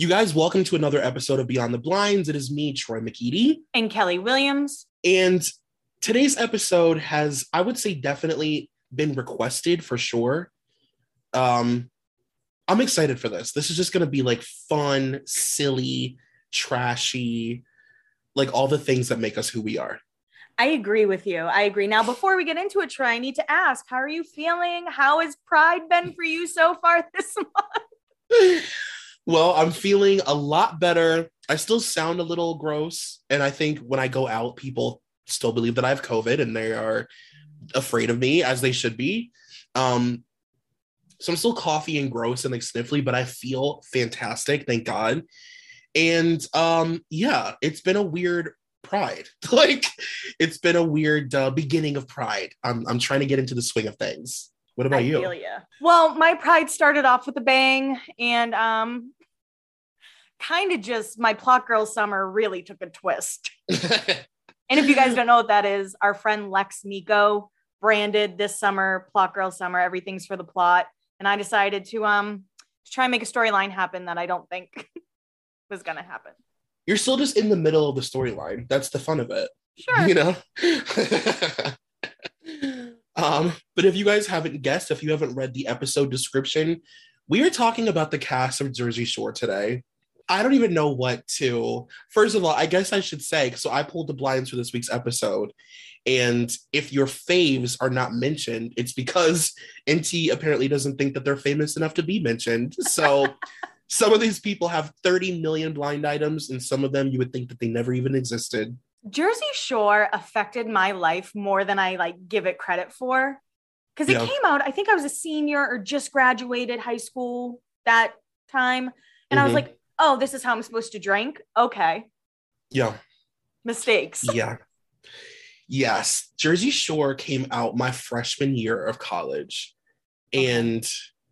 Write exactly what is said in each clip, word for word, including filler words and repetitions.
You guys, welcome to another episode of Beyond the Blinds. It is me, Troy McEady. And Kelly Williams. And today's episode has, I would say, definitely been requested for sure. Um, I'm excited for this. This is just going to be like fun, silly, trashy, like all the things that make us who we are. I agree with you. I agree. Now, before we get into it, Troy, I need to ask, how are you feeling? How has Pride been for you so far this month? Well, I'm feeling a lot better. I still sound a little gross. And I think when I go out, people still believe that I have COVID and they are afraid of me, as they should be. Um, so I'm still coughy and gross and like sniffly, but I feel fantastic. Thank God. And um, yeah, it's been a weird Pride. Like, it's been a weird uh, beginning of Pride. I'm, I'm trying to get into the swing of things. What about I you? Feel ya. Well, my Pride started off with a bang, and um, kind of just my Plot Girl summer really took a twist. And if you guys don't know what that is, our friend Lex Miko branded this summer Plot Girl summer. Everything's for the plot, and I decided to um to try and make a storyline happen that I don't think was gonna happen. You're still just in the middle of the storyline. That's the fun of it. Sure. You know. Um, but if you guys haven't guessed, if you haven't read the episode description, we are talking about the cast of Jersey Shore today. I don't even know what to, first of all, I guess I should say, so I pulled the blinds for this week's episode. And if your faves are not mentioned, it's because N T apparently doesn't think that they're famous enough to be mentioned. So some of these people have thirty million blind items, and some of them you would think that they never even existed. Jersey Shore affected my life more than I like give it credit for. Because it Yeah. came out, I think I was a senior or just graduated high school that time. And Mm-hmm. I was like, oh, this is how I'm supposed to drink. Okay. Yeah. Mistakes. Yeah. Yes. Jersey Shore came out my freshman year of college. Okay. And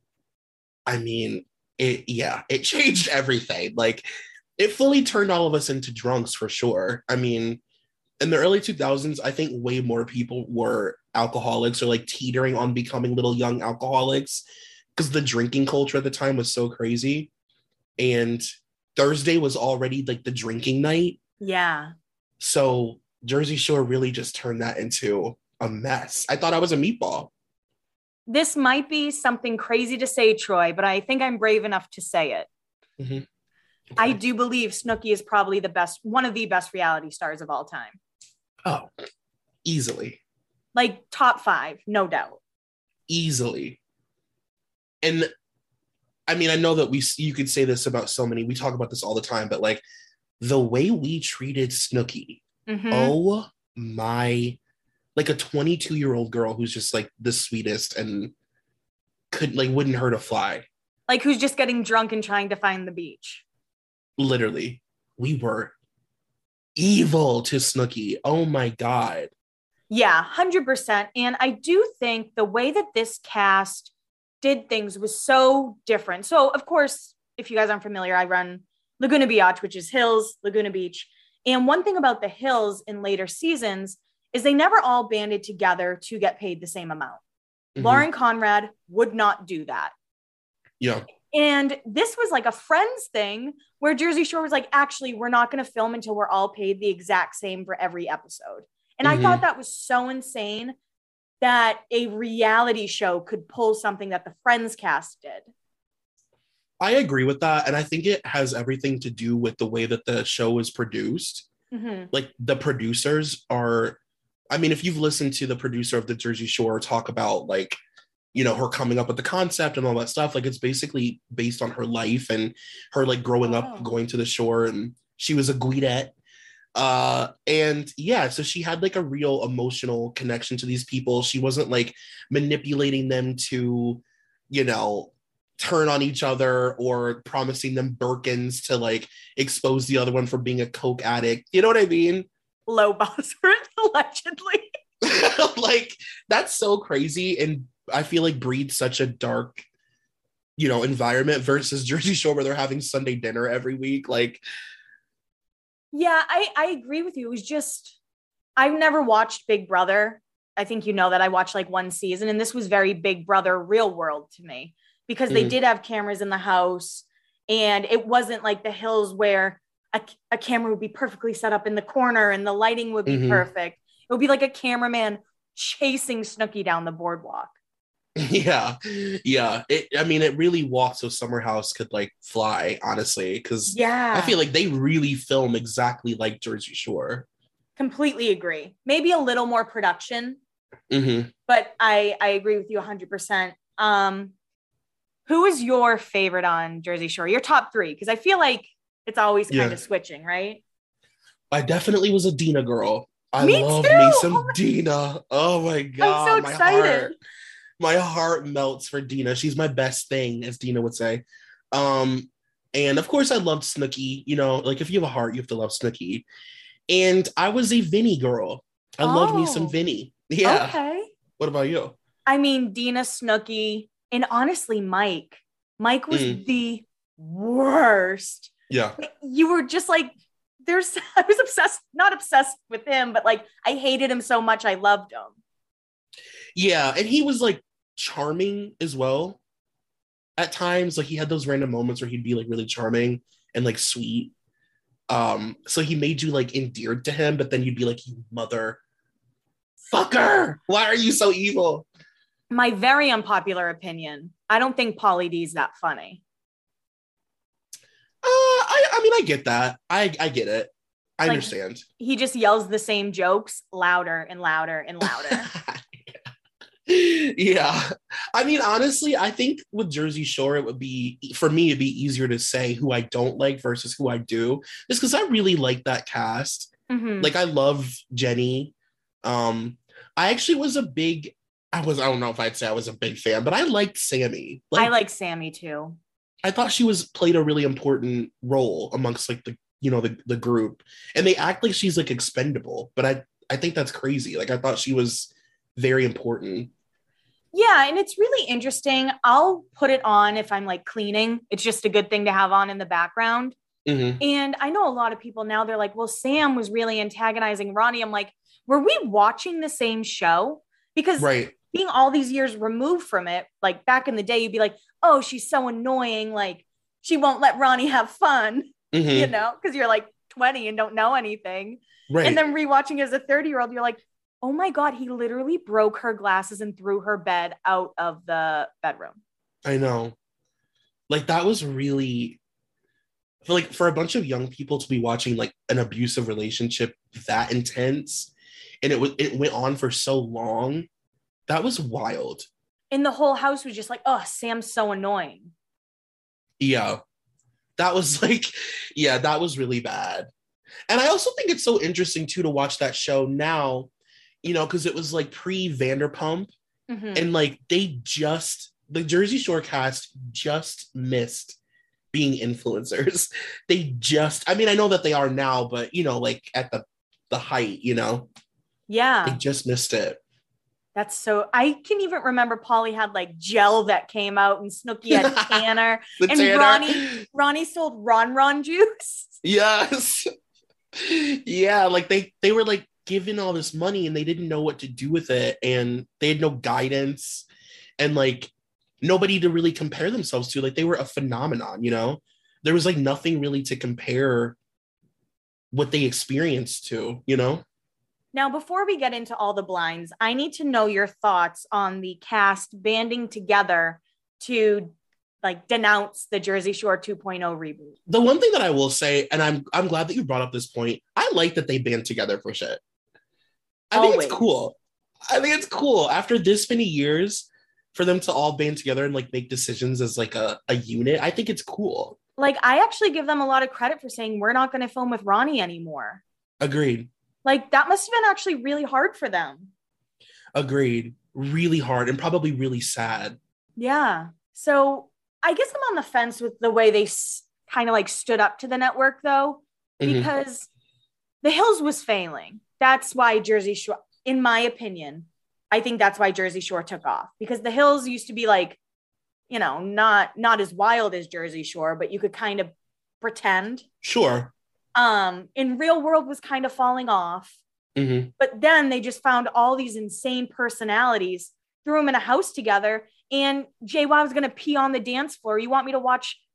I mean, it, yeah, it changed everything. Like, it fully turned all of us into drunks for sure. I mean, in the early two thousands, I think way more people were alcoholics or like teetering on becoming little young alcoholics because the drinking culture at the time was so crazy. And Thursday was already like the drinking night. Yeah. So Jersey Shore really just turned that into a mess. I thought I was a meatball. This might be something crazy to say, Troy, but I think I'm brave enough to say it. Mm-hmm. Okay. I do believe Snooki is probably the best, one of the best reality stars of all time. Oh, easily. Like top five, no doubt. Easily. And I mean, I know that we, you could say this about so many, we talk about this all the time, but like the way we treated Snooki, Mm-hmm. oh my, like a twenty-two year old girl who's just like the sweetest and could like, wouldn't hurt a fly. Like who's just getting drunk and trying to find the beach. Literally, we were evil to Snooki. Oh my God. Yeah, one hundred percent. And I do think the way that this cast did things was so different. So, of course, if you guys aren't familiar, I run Laguna Beach, which is Hills, Laguna Beach. And one thing about the Hills in later seasons is they never all banded together to get paid the same amount. Mm-hmm. Lauren Conrad would not do that. Yeah. And this was like a Friends thing where Jersey Shore was like, actually, we're not going to film until we're all paid the exact same for every episode. And mm-hmm. I thought that was so insane that a reality show could pull something that the Friends cast did. I agree with that. And I think it has everything to do with the way that the show is produced. Mm-hmm. Like the producers are, I mean, if you've listened to the producer of the Jersey Shore talk about like, you know, her coming up with the concept and all that stuff, like it's basically based on her life and her like growing oh. up going to the shore, and she was a Guidette. Uh, and yeah, so she had like a real emotional connection to these people. She wasn't like manipulating them to, you know, turn on each other or promising them Birkins to like expose the other one for being a coke addict. You know what I mean? Low Bosworth, allegedly. Like, that's so crazy. And I feel like breeds such a dark, you know, environment versus Jersey Shore where they're having Sunday dinner every week. Like, yeah, I, I agree with you. It was just, I've never watched Big Brother. I think you know that I watched like one season, and this was very Big Brother real world to me because they mm. did have cameras in the house And it wasn't like The Hills where a, a camera would be perfectly set up in the corner and the lighting would be mm-hmm. perfect. It would be like a cameraman chasing Snooki down the boardwalk. Yeah. Yeah. It, I mean, it really walked so Summer House could like fly, honestly, because yeah. I feel like they really film exactly like Jersey Shore. Completely agree. Maybe a little more production, mm-hmm. but I, I agree with you one hundred percent. Um, who is your favorite on Jersey Shore? Your top three? Because I feel like it's always kind yeah. of switching, right? I definitely was a Dina girl. I me love too. me some oh my- Dina. Oh my God. I'm so excited. My heart, my heart melts for Dina. She's my best thing, as Dina would say. Um, and of course I loved Snooki. You know, like if you have a heart, you have to love Snooki. And I was a Vinny girl. I oh. loved me some Vinny. Yeah. Okay. What about you? I mean, Dina, Snooki, and honestly, Mike. Mike was mm. the worst. Yeah. You were just like, there's, I was obsessed, not obsessed with him, but like, I hated him so much. I loved him. Yeah. And he was like charming as well. At times, like he had those random moments where he'd be like really charming and like sweet. Um, so he made you like endeared to him, but then you'd be like, you mother fucker, why are you so evil? My very unpopular opinion, I don't think Pauly D's that funny. Uh, I, I mean, I get that. I, I get it. I like, understand. He just yells the same jokes louder and louder and louder. Yeah. I mean, honestly, I think with Jersey Shore, it would be, for me, it'd be easier to say who I don't like versus who I do. Just because I really like that cast. Mm-hmm. Like, I love Jenny. Um, I actually was a big, I was, I don't know if I'd say I was a big fan, but I liked Sammy. Like, I like Sammy too. I thought she was played a really important role amongst like the, you know, the, the group. And they act like she's like expendable, but I, I think that's crazy. Like, I thought she was very important. Yeah, and it's really interesting. I'll put it on if I'm like cleaning. It's just a good thing to have on in the background. Mm-hmm. And I know a lot of people now, they're like, well, Sam was really antagonizing Ronnie. I'm like, were we watching the same show? Because right. being all these years removed from it, like back in the day, you'd be like, oh, she's so annoying. Like she won't let Ronnie have fun, mm-hmm. you know, because you're like twenty and don't know anything. Right. And then rewatching as a thirty year old, you're like, oh my God, he literally broke her glasses and threw her bed out of the bedroom. I know. Like that was really, I feel like for a bunch of young people to be watching like an abusive relationship that intense, and it was, it went on for so long. That was wild. And the whole house was just like, oh, Sam's so annoying. Yeah. That was like, yeah, that was really bad. And I also think it's so interesting too to watch that show now, you know, because it was like pre-Vanderpump, mm-hmm. and like they just, the Jersey Shore cast just missed being influencers. They just, I mean, I know that they are now, but you know, like at the the height, you know, yeah, they just missed it. That's so, I can even remember Pauly had like gel that came out and Snooki had Tanner and Tanner. Ronnie, Ronnie sold Ron Ron juice. Yes. Yeah. Like they, they were like given all this money and they didn't know what to do with it. And they had no guidance and like nobody to really compare themselves to. Like they were a phenomenon, you know, there was like nothing really to compare what they experienced to, you know? Now, before we get into all the blinds, I need to know your thoughts on the cast banding together to like denounce the Jersey Shore two point oh reboot. The one thing that I will say, and I'm I'm glad that you brought up this point, I like that they band together for shit. I Always. think it's cool. I think it's cool after this many years for them to all band together and like make decisions as like a, a unit. I think it's cool. Like I actually give them a lot of credit for saying we're not going to film with Ronnie anymore. Agreed. Like that must have been actually really hard for them. Agreed. Really hard and probably really sad. Yeah. So I guess I'm on the fence with the way they s- kind of like stood up to the network though, mm-hmm. because The Hills was failing. That's why Jersey Shore, in my opinion, I think that's why Jersey Shore took off, because The Hills used to be like, you know, not, not as wild as Jersey Shore, but you could kind of pretend. Sure. Um, in Real World was kind of falling off, mm-hmm. but then they just found all these insane personalities, threw them in a house together, and J W O was going to pee on the dance floor. You want me to watch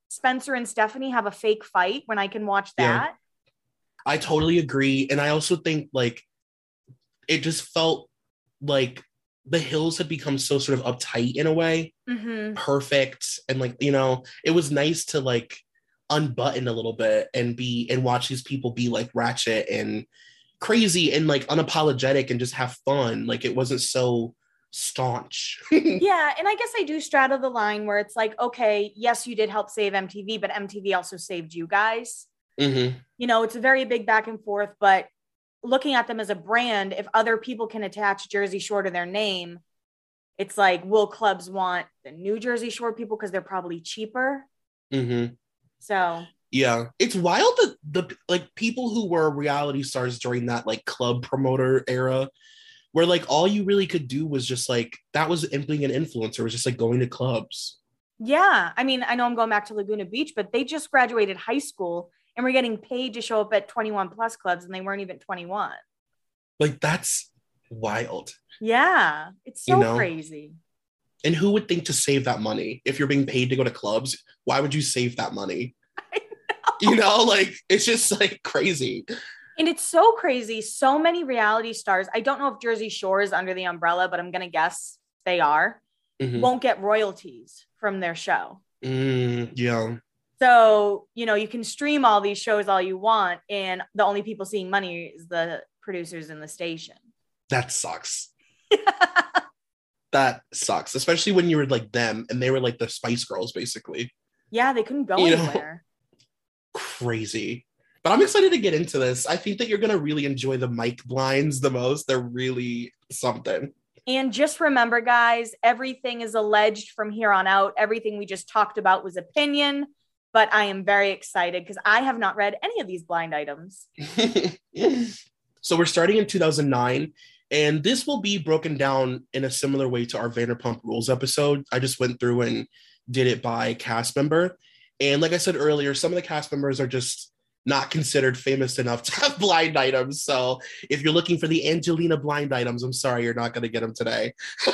Spencer and Stephanie have a fake fight when I can watch that. Yeah, I totally agree. And I also think like it just felt like the Hills had become so sort of uptight in a way, mm-hmm. perfect. And like, you know, it was nice to like unbutton a little bit and be and watch these people be like ratchet and crazy and like unapologetic and just have fun. Like it wasn't so staunch. Yeah, and I guess I do straddle the line where it's like, okay, yes, you did help save M T V, but M T V also saved you guys. Mm-hmm. You know, it's a very big back and forth, but looking at them as a brand, if other people can attach Jersey Shore to their name, it's like, will clubs want the new Jersey Shore people because they're probably cheaper? Mm-hmm. So yeah, it's wild that the like people who were reality stars during that like club promoter era, where like all you really could do was just like that was being an influencer was just like going to clubs. Yeah, I mean, I know I'm going back to Laguna Beach, but they just graduated high school and were getting paid to show up at twenty-one plus clubs, and they weren't even twenty-one. Like that's wild. Yeah, it's so you know? crazy. And who would think to save that money if you're being paid to go to clubs? Why would you save that money? I know. You know, like it's just like crazy. And it's so crazy. So many reality stars. I don't know if Jersey Shore is under the umbrella, but I'm going to guess they are. Mm-hmm. Won't get royalties from their show. Mm, yeah. So, you know, you can stream all these shows all you want, and the only people seeing money is the producers in the station. That sucks. That sucks, especially when you were like them and they were like the Spice Girls, basically. Yeah, they couldn't go you anywhere. Know? Crazy. But I'm excited to get into this. I think that you're going to really enjoy the Mike blinds the most. They're really something. And just remember, guys, everything is alleged from here on out. Everything we just talked about was opinion. But I am very excited because I have not read any of these blind items. So we're starting in two thousand nine. And this will be broken down in a similar way to our Vanderpump Rules episode. I just went through and did it by cast member. And like I said earlier, some of the cast members are just not considered famous enough to have blind items. So if you're looking for the Angelina blind items, I'm sorry, you're not going to get them today.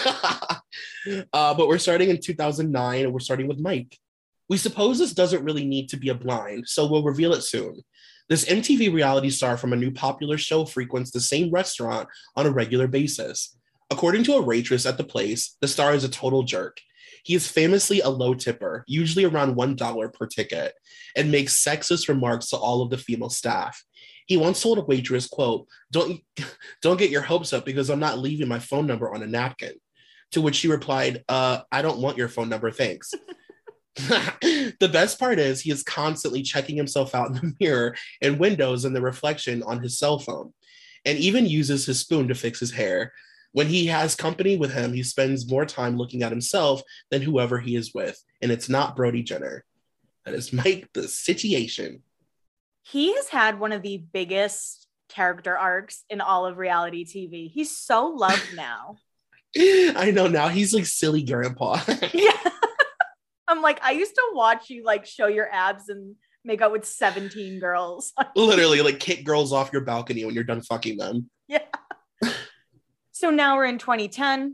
uh, but we're starting in two thousand nine and we're starting with Mike. We suppose this doesn't really need to be a blind, so we'll reveal it soon. This M T V reality star from a new popular show frequents the same restaurant on a regular basis. According to a waitress at the place, the star is a total jerk. He is famously a low tipper, usually around one dollar per ticket, and makes sexist remarks to all of the female staff. He once told a waitress, quote, don't, don't get your hopes up because I'm not leaving my phone number on a napkin. To which she replied, uh, I don't want your phone number, thanks. The best part is he is constantly checking himself out in the mirror and windows and the reflection on his cell phone, and even uses his spoon to fix his hair. When he has company with him, he spends more time looking at himself than whoever he is with, and it's not Brody Jenner. That is Mike the Situation. He has had one of the biggest character arcs in all of reality T V. He's so loved now. I know, now he's like silly grandpa. Yeah. I'm like, I used to watch you like show your abs and make out with seventeen girls. Literally, like kick girls off your balcony when you're done fucking them. Yeah. So now we're in twenty ten.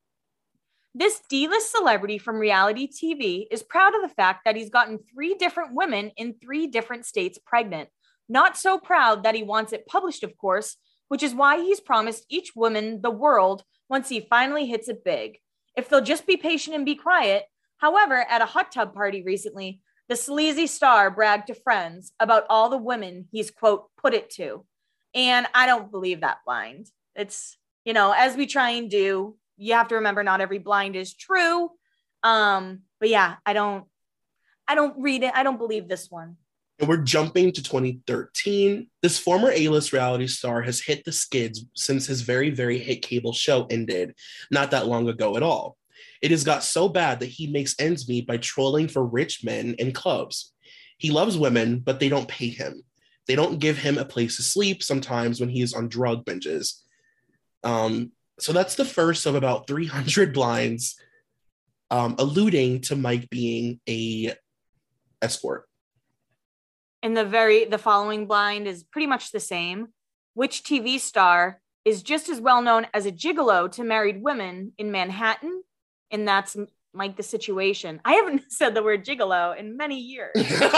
This D-list celebrity from reality T V is proud of the fact that he's gotten three different women in three different states pregnant. Not so proud that he wants it published, of course, which is why he's promised each woman the world once he finally hits it big. If they'll just be patient and be quiet. However, at a hot tub party recently, the sleazy star bragged to friends about all the women he's, quote, put it to. And I don't believe that blind. It's, you know, as we try and do, you have to remember not every blind is true. Um, but yeah, I don't, I don't read it. I don't believe this one. And we're jumping to twenty thirteen. This former A-list reality star has hit the skids since his very, very hit cable show ended not that long ago at all. It has got so bad that he makes ends meet by trolling for rich men in clubs. He loves women, but they don't pay him. They don't give him a place to sleep sometimes when he is on drug binges. Um, so that's the first of about three hundred blinds um, alluding to Mike being a escort. And the very the following blind is pretty much the same. Which T V star is just as well known as a gigolo to married women in Manhattan? And that's Mike the Situation. I haven't said the word gigolo in many years.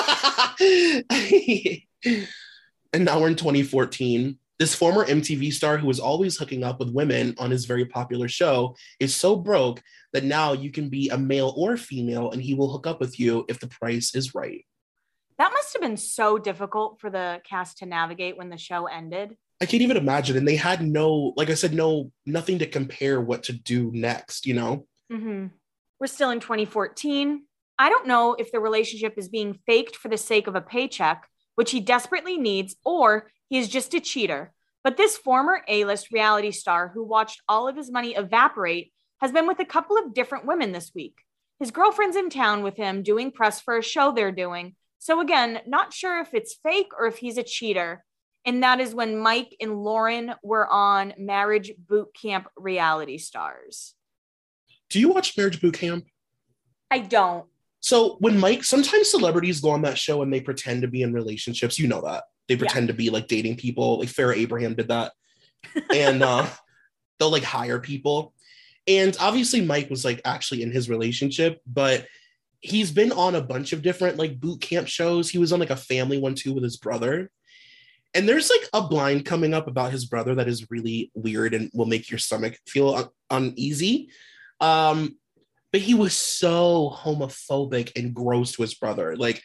And now we're in twenty fourteen. This former M T V star who was always hooking up with women on his very popular show is so broke that now you can be a male or female and he will hook up with you if the price is right. That must have been so difficult for the cast to navigate when the show ended. I can't even imagine. And they had no, like I said, no, nothing to compare what to do next, you know? Mm-hmm. We're still in twenty fourteen. I don't know if the relationship is being faked for the sake of a paycheck, which he desperately needs, or he is just a cheater. But this former A-list reality star who watched all of his money evaporate has been with a couple of different women this week. His girlfriend's in town with him doing press for a show they're doing. So again, not sure if it's fake or if he's a cheater. And that is when Mike and Lauren were on Marriage Boot Camp Reality Stars. Do you watch Marriage Boot Camp? I don't. So when Mike, sometimes celebrities go on that show and they pretend to be in relationships. You know that. They pretend yeah. to be like dating people. Like Farrah Abraham did that. And uh, they'll like hire people. And obviously Mike was like actually in his relationship, but he's been on a bunch of different like boot camp shows. He was on like a family one too with his brother. And there's like a blind coming up about his brother that is really weird and will make your stomach feel un- uneasy. Um, but he was so homophobic and gross to his brother, like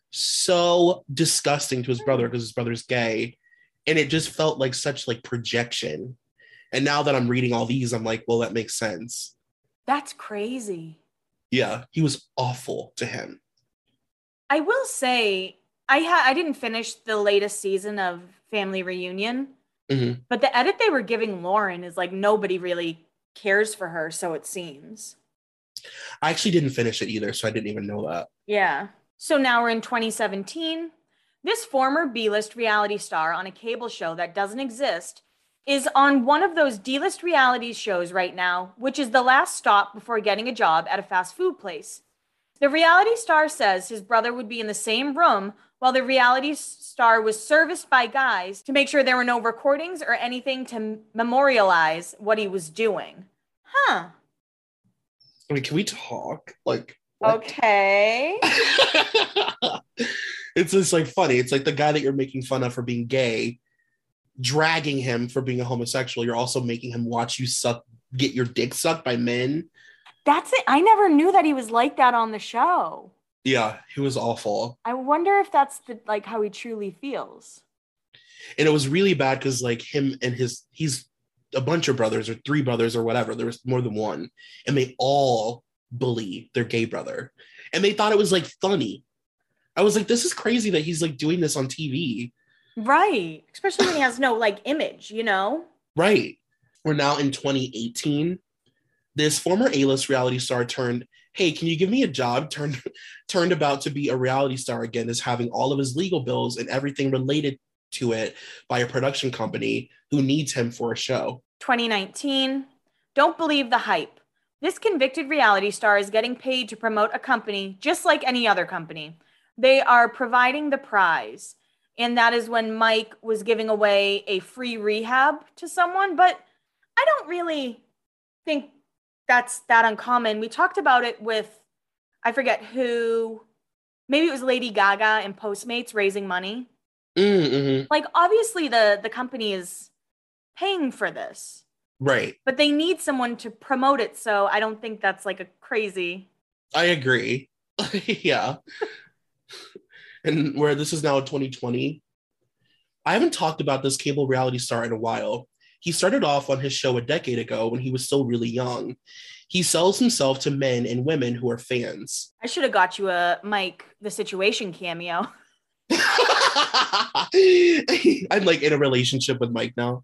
so disgusting to his brother because his brother's gay. And it just felt like such like projection. And now that I'm reading all these, I'm like, well, that makes sense. That's crazy. Yeah, he was awful to him. I will say, I ha- I didn't finish the latest season of Family Reunion, mm-hmm. but the edit they were giving Lauren is like nobody really cares for her, so it seems. I actually didn't finish it either, so I didn't even know that. Yeah. So now we're in twenty seventeen. This former B-list reality star on a cable show that doesn't exist is on one of those D-list reality shows right now, which is the last stop before getting a job at a fast food place. The reality star says his brother would be in the same room while the reality star was serviced by guys to make sure there were no recordings or anything to memorialize what he was doing. Huh. I mean, can we talk? Like, what? Okay. It's just like funny. It's like the guy that you're making fun of for being gay, dragging him for being a homosexual. You're also making him watch you suck, get your dick sucked by men. That's it. I never knew that he was like that on the show. Yeah, he was awful. I wonder if that's the, like how he truly feels. And it was really bad because like him and his, he's a bunch of brothers or three brothers or whatever. There was more than one. And they all bully their gay brother. And they thought it was like funny. I was like, this is crazy that he's like doing this on T V. Right. Especially when he has no like image, you know? Right. We're now in twenty eighteen. This former A-list reality star turned, hey, can you give me a job? Turned, turned about to be a reality star again, is having all of his legal bills and everything related to it by a production company who needs him for a show. twenty nineteen. Don't believe the hype. This convicted reality star is getting paid to promote a company just like any other company. They are providing the prize. And that is when Mike was giving away a free rehab to someone. But I don't really think that's that uncommon. We talked about it with, I forget who, maybe it was Lady Gaga and Postmates raising money. Mm-hmm. Like, obviously, the, the company is paying for this. Right. But they need someone to promote it. So I don't think that's like a crazy. I agree. Yeah. And where this is now twenty twenty, I haven't talked about this cable reality star in a while. He started off on his show a decade ago when he was still really young. He sells himself to men and women who are fans. I should have got you a Mike the Situation cameo. I'm like in a relationship with Mike now.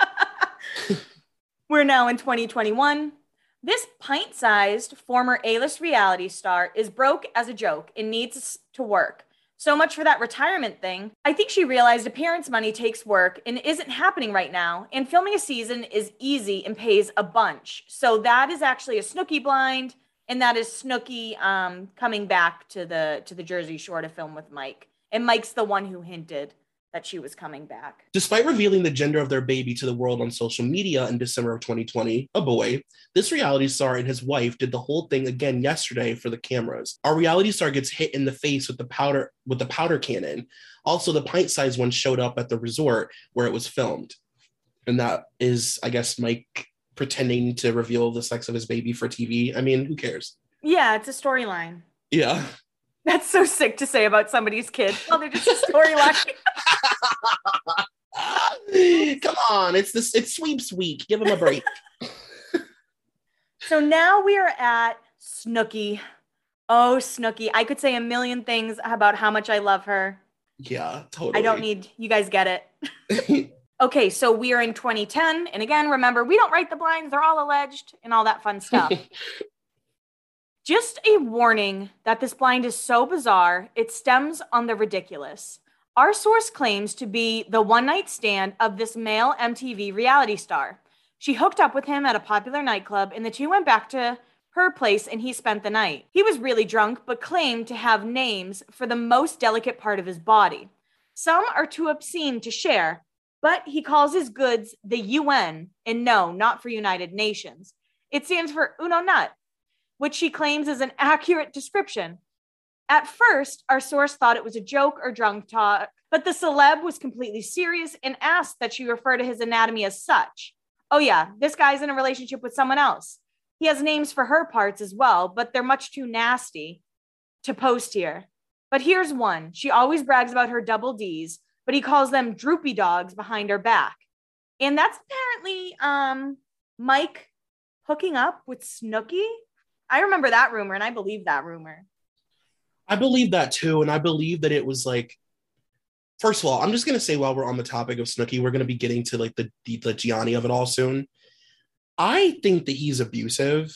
We're now in twenty twenty-one. This pint-sized former A-list reality star is broke as a joke and needs to work. So much for that retirement thing. I think she realized appearance money takes work and isn't happening right now. And filming a season is easy and pays a bunch. So that is actually a Snooki blind. And that is Snooki um, coming back to the to the Jersey Shore to film with Mike. And Mike's the one who hinted that she was coming back. Despite revealing the gender of their baby to the world on social media in December of twenty twenty, a boy, this reality star and his wife did the whole thing again yesterday for the cameras. Our reality star gets hit in the face with the powder with the powder cannon. Also, the pint-sized one showed up at the resort where it was filmed. And that is, I guess, Mike pretending to reveal the sex of his baby for T V. I mean, who cares? Yeah, it's a storyline. Yeah. That's so sick to say about somebody's kid. Oh, they're just a storyline. Come on, it's this it's sweeps week. Give him a break. So now we are at Snooki. Oh, Snooki. I could say a million things about how much I love her. Yeah, totally. I don't need, you guys get it. Okay, so we are in twenty ten. And again, remember, we don't write the blinds. They're all alleged and all that fun stuff. Just a warning that this blind is so bizarre, it stems on the ridiculous. Our source claims to be the one-night stand of this male M T V reality star. She hooked up with him at a popular nightclub, and the two went back to her place, and he spent the night. He was really drunk, but claimed to have names for the most delicate part of his body. Some are too obscene to share, but he calls his goods the U N, and no, not for United Nations. It stands for Uno Nut, which she claims is an accurate description. At first, our source thought it was a joke or drunk talk, but the celeb was completely serious and asked that she refer to his anatomy as such. Oh yeah, this guy's in a relationship with someone else. He has names for her parts as well, but they're much too nasty to post here. But here's one. She always brags about her double D's, but he calls them droopy dogs behind her back. And that's apparently um, Mike hooking up with Snooki. I remember that rumor, and I believe that rumor. I believe that too, and I believe that it was like, first of all, I'm just going to say while we're on the topic of Snooki, we're going to be getting to like the, the, the Gianni of it all soon. I think that he's abusive,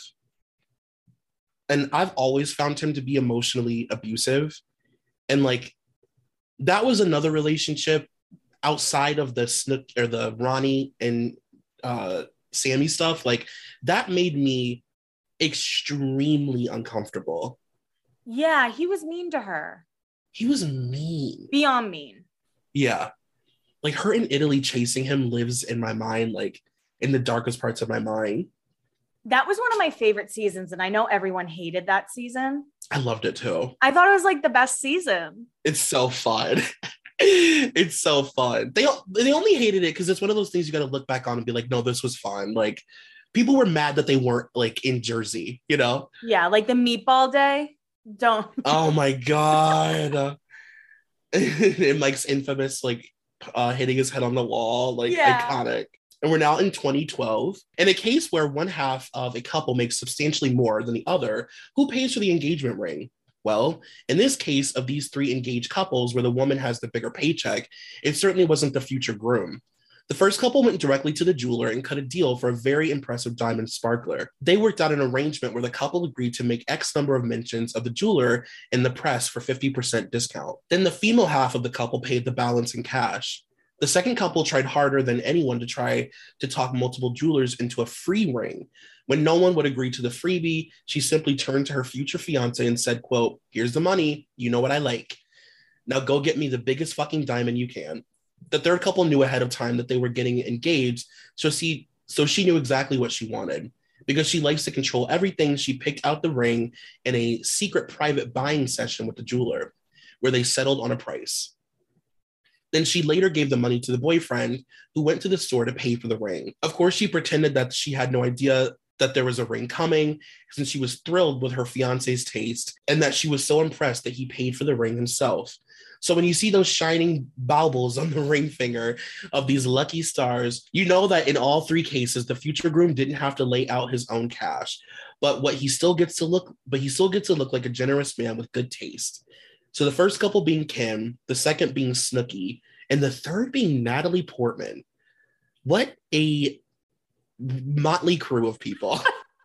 and I've always found him to be emotionally abusive. And like, that was another relationship outside of the Snook or the Ronnie and uh, Sammy stuff. Like, that made me extremely uncomfortable. Yeah, he was mean to her. He was mean. Beyond mean. Yeah. Like, her in Italy chasing him lives in my mind, like, in the darkest parts of my mind. That was one of my favorite seasons, and I know everyone hated that season. I loved it too. I thought it was like the best season. It's so fun. It's so fun. They they only hated it because it's one of those things you got to look back on and be like, no, this was fun. Like, people were mad that they weren't like in Jersey, you know? Yeah, like the meatball day. Don't. Oh my God. And Mike's infamous, like, uh, hitting his head on the wall, like, yeah. Iconic. And we're now in twenty twelve. In a case where one half of a couple makes substantially more than the other, who pays for the engagement ring? Well, in this case of these three engaged couples where the woman has the bigger paycheck, it certainly wasn't the future groom. The first couple went directly to the jeweler and cut a deal for a very impressive diamond sparkler. They worked out an arrangement where the couple agreed to make X number of mentions of the jeweler in the press for fifty percent discount. Then the female half of the couple paid the balance in cash. The second couple tried harder than anyone to try to talk multiple jewelers into a free ring. When no one would agree to the freebie, she simply turned to her future fiance and said, quote, "Here's the money. You know what I like. Now go get me the biggest fucking diamond you can." The third couple knew ahead of time that they were getting engaged, so she, so she knew exactly what she wanted. Because she likes to control everything, she picked out the ring in a secret private buying session with the jeweler, where they settled on a price. Then she later gave the money to the boyfriend, who went to the store to pay for the ring. Of course, she pretended that she had no idea that there was a ring coming, since she was thrilled with her fiance's taste and that she was so impressed that he paid for the ring himself. So when you see those shining baubles on the ring finger of these lucky stars, you know that in all three cases, the future groom didn't have to lay out his own cash, but what he still gets to look, but he still gets to look like a generous man with good taste. So the first couple being Kim, the second being Snooki, and the third being Natalie Portman. What a motley crew of people.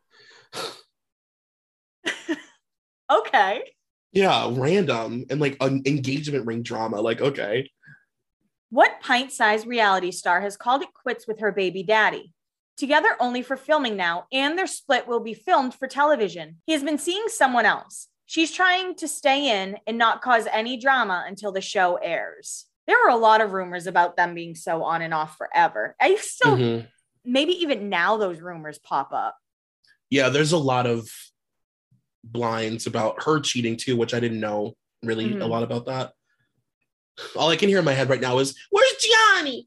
Okay. Yeah, random and like an engagement ring drama. Like, okay. What pint-sized reality star has called it quits with her baby daddy? Together only for filming now, and their split will be filmed for television. He has been seeing someone else. She's trying to stay in and not cause any drama until the show airs. There were a lot of rumors about them being so on and off forever. I still, mm-hmm. maybe even now those rumors pop up. Yeah, there's a lot of blinds about her cheating too, which I didn't know really mm-hmm. a lot about that. All I can hear in my head right now is, where's Gianni?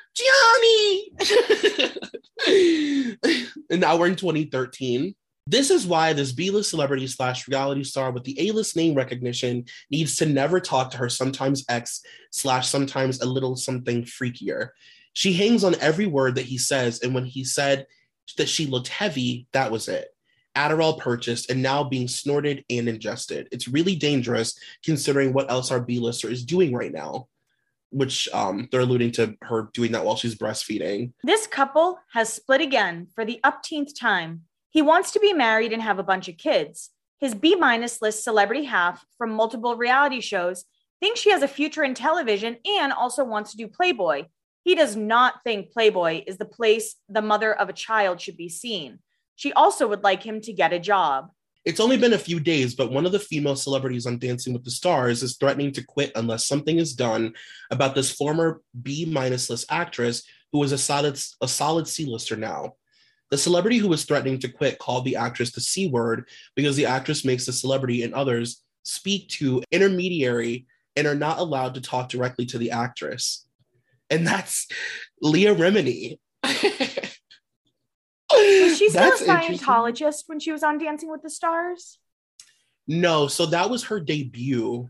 Gianni! And now we're in twenty thirteen. This is why this B-list celebrity slash reality star with the A-list name recognition needs to never talk to her sometimes ex slash sometimes a little something freakier. She hangs on every word that he says, and when he said that she looked heavy, that was it. Adderall purchased and now being snorted and ingested. It's really dangerous considering what else our B-lister is doing right now, which um, they're alluding to her doing that while she's breastfeeding. This couple has split again for the upteenth time. He wants to be married and have a bunch of kids. His B-minus list celebrity half from multiple reality shows thinks she has a future in television and also wants to do Playboy. He does not think Playboy is the place the mother of a child should be seen. She also would like him to get a job. It's only been a few days, but one of the female celebrities on Dancing with the Stars is threatening to quit unless something is done about this former B-minus list actress who is a solid, a solid C-lister now. The celebrity who was threatening to quit called the actress the C word because the actress makes the celebrity and others speak to intermediary and are not allowed to talk directly to the actress. And that's Leah Remini. Was she still That's a Scientologist when she was on Dancing with the Stars? No, so that was her debut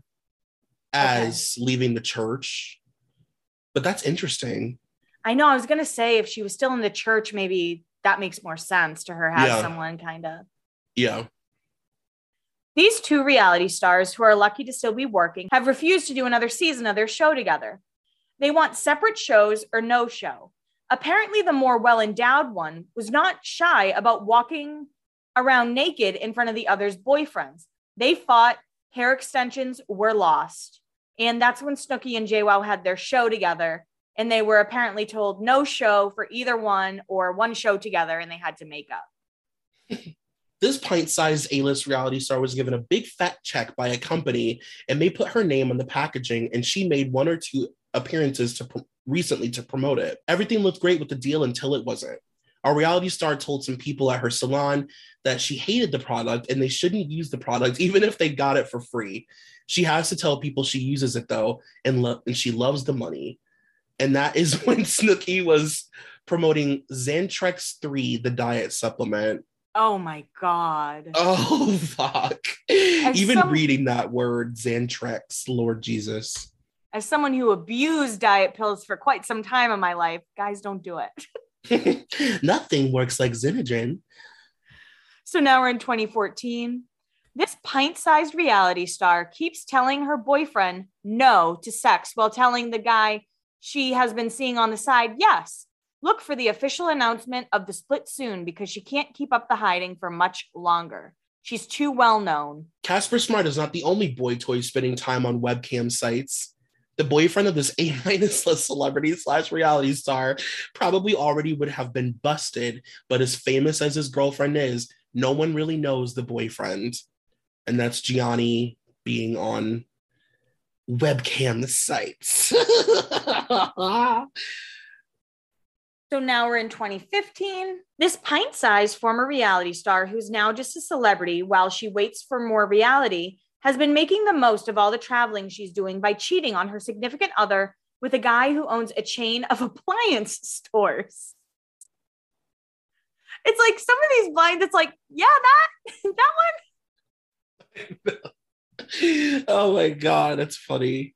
as okay. leaving the church. But that's interesting. I know. I was going to say if she was still in the church, maybe that makes more sense to her have yeah. someone kind of. Yeah. These two reality stars who are lucky to still be working have refused to do another season of their show together. They want separate shows or no show. Apparently, the more well-endowed one was not shy about walking around naked in front of the other's boyfriends. They fought, hair extensions were lost. And that's when Snooki and JWoww had their show together. And they were apparently told no show for either one or one show together, and they had to make up. This pint-sized A-list reality star was given a big fat check by a company, and they put her name on the packaging, and she made one or two appearances to pro- recently to promote it. Everything looked great with the deal until it wasn't. Our reality star told some people at her salon that she hated the product and they shouldn't use the product even if they got it for free. She has to tell people she uses it though, and, lo- and she loves the money. And that is when Snooki was promoting Xantrex three, the diet supplement. Oh my God. Oh, fuck. As Even some- reading that word, Xantrex, Lord Jesus. As someone who abused diet pills for quite some time in my life, guys, don't do it. Nothing works like Xenogen. So now we're in twenty fourteen. This pint-sized reality star keeps telling her boyfriend no to sex while telling the guy she has been seeing on the side, yes, look for the official announcement of the split soon because she can't keep up the hiding for much longer. She's too well known. Casper Smart is not the only boy toy spending time on webcam sites. The boyfriend of this A-minus list celebrity slash reality star probably already would have been busted, but as famous as his girlfriend is, no one really knows the boyfriend. And that's Gianni being on webcam sites. So now we're in twenty fifteen. This pint-sized former reality star who's now just a celebrity while she waits for more reality has been making the most of all the traveling she's doing by cheating on her significant other with a guy who owns a chain of appliance stores. It's like some of these blinds, it's like, yeah, that, that one. Oh my God, that's funny.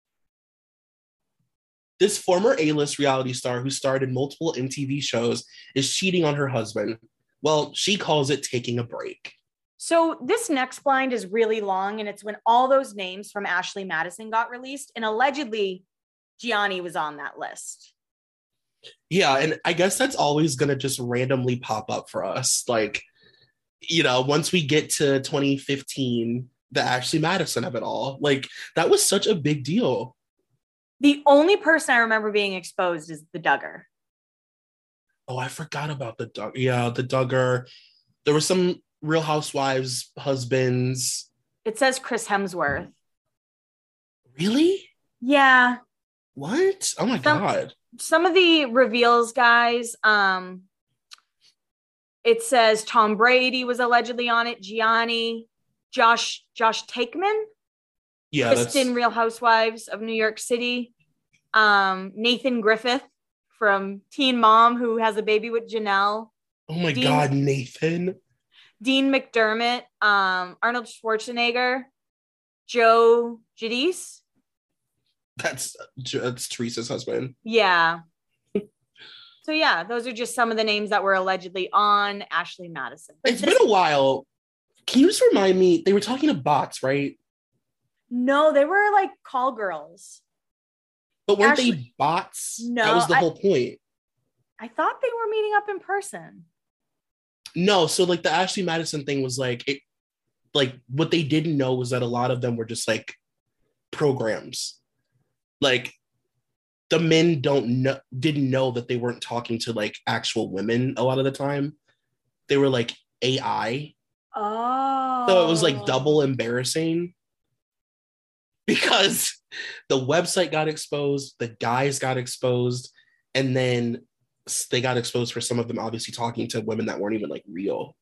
This former A-list reality star who starred in multiple M T V shows is cheating on her husband. Well, she calls it taking a break. So this next blind is really long, and it's when all those names from Ashley Madison got released, and allegedly Gianni was on that list. Yeah, and I guess that's always going to just randomly pop up for us. Like, you know, once we get to twenty fifteen, the Ashley Madison of it all, like, that was such a big deal. The only person I remember being exposed is the Duggar. Oh, I forgot about the Duggar. Yeah, the Duggar. There were some Real Housewives husbands. It says Chris Hemsworth. Really? Yeah. What? Oh my some, God. Some of the reveals, guys, um, it says Tom Brady was allegedly on it, Gianni, Josh, Josh Takeman, Yeah, Kristen, that's... Real Housewives of New York City, um, Nathan Griffith from Teen Mom, who has a baby with Janelle. Oh my Dean, God, Nathan. Dean McDermott, um, Arnold Schwarzenegger, Joe Giudice. That's that's Teresa's husband. Yeah. So yeah, those are just some of the names that were allegedly on Ashley Madison. But It's this, been a while. Can you just remind me? They were talking to bots, right? No, they were like call girls. But weren't Ashley, they bots? No, that was the I, whole point. I thought they were meeting up in person. No, so like the Ashley Madison thing was like it, like what they didn't know was that a lot of them were just like programs. Like the men don't know didn't know that they weren't talking to like actual women a lot of the time. They were like A I. Oh. So it was like double embarrassing because the website got exposed, the guys got exposed, and then they got exposed for some of them obviously talking to women that weren't even like real.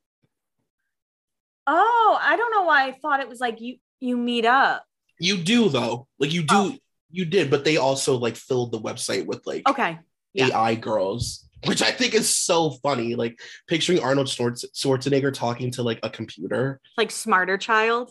Oh, I don't know why I thought it was like you you meet up. You do though. Like you do oh. You did, but they also like filled the website with like okay. Yeah. A I girls, which I think is so funny. Like picturing Arnold Schwarzenegger talking to like a computer. Like Smarter Child.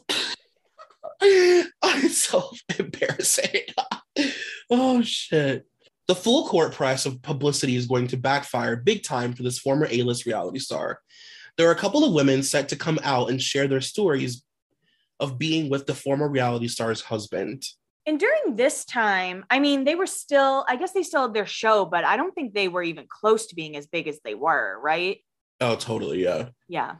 It's so embarrassing. Oh shit. The full court press of publicity is going to backfire big time for this former A-list reality star. There are a couple of women set to come out and share their stories of being with the former reality star's husband. And during this time, I mean, they were still, I guess they still had their show, but I don't think they were even close to being as big as they were, right? Oh, totally, yeah. Yeah.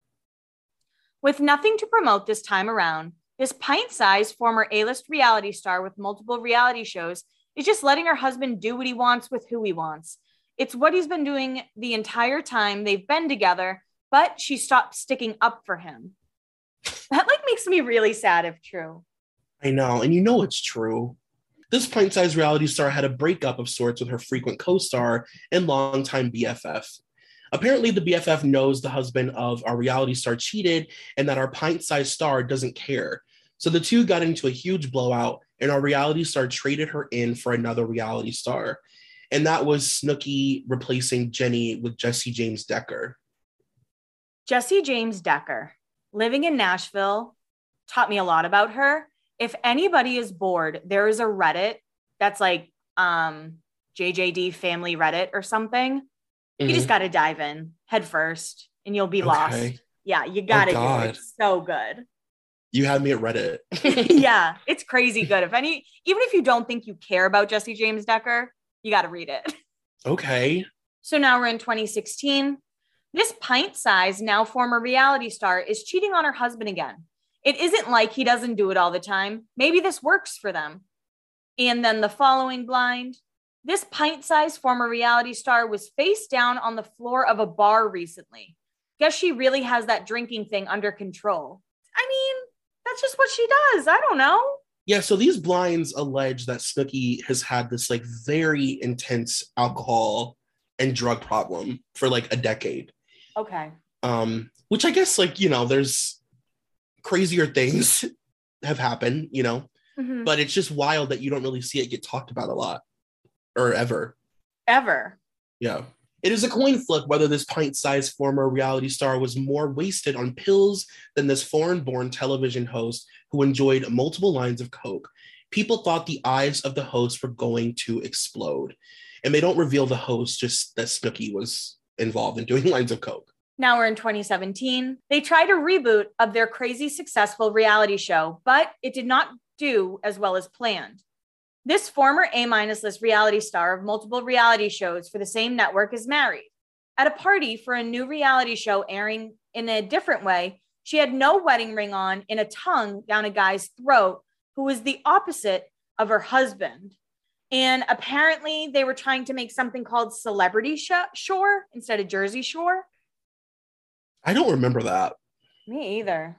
With nothing to promote this time around, this pint-sized former A-list reality star with multiple reality shows is just letting her husband do what he wants with who he wants. It's what he's been doing the entire time they've been together, but she stopped sticking up for him. That like makes me really sad if true. I know, and you know it's true. This pint-sized reality star had a breakup of sorts with her frequent co-star and longtime B F F. Apparently, the B F F knows the husband of our reality star cheated and that our pint-sized star doesn't care. So the two got into a huge blowout, and our reality star traded her in for another reality star. And that was Snooki replacing Jenny with Jessie James Decker. Jessie James Decker, living in Nashville, taught me a lot about her. If anybody is bored, there is a Reddit that's like um, J J D Family Reddit or something. Mm-hmm. You just got to dive in head first and you'll be okay. Lost. Yeah, you got to oh, do it. It's so good. You had me at Reddit. Yeah, it's crazy good. If any, even if you don't think you care about Jessie James Decker, you got to read it. Okay. So now we're in twenty sixteen. This pint-sized, now former reality star is cheating on her husband again. It isn't like he doesn't do it all the time. Maybe this works for them. And then the following blind. This pint-sized former reality star was face down on the floor of a bar recently. Guess she really has that drinking thing under control. I mean, that's just what she does. I don't know. Yeah, so these blinds allege that Snooki has had this like very intense alcohol and drug problem for like a decade. Okay. Um, which I guess like, you know, there's crazier things have happened, you know, mm-hmm. but it's just wild that you don't really see it get talked about a lot or ever. Ever. Yeah. It is a coin flip whether this pint-sized former reality star was more wasted on pills than this foreign-born television host who enjoyed multiple lines of coke. People thought the eyes of the host were going to explode. And they don't reveal the host, just that Snooki was involved in doing lines of coke. Now we're in twenty seventeen. They tried a reboot of their crazy successful reality show, but it did not do as well as planned. This former A-minus list reality star of multiple reality shows for the same network is married. At a party for a new reality show airing in a different way, she had no wedding ring on and a tongue down a guy's throat who was the opposite of her husband. And apparently they were trying to make something called Celebrity Shore instead of Jersey Shore. I don't remember that. Me either.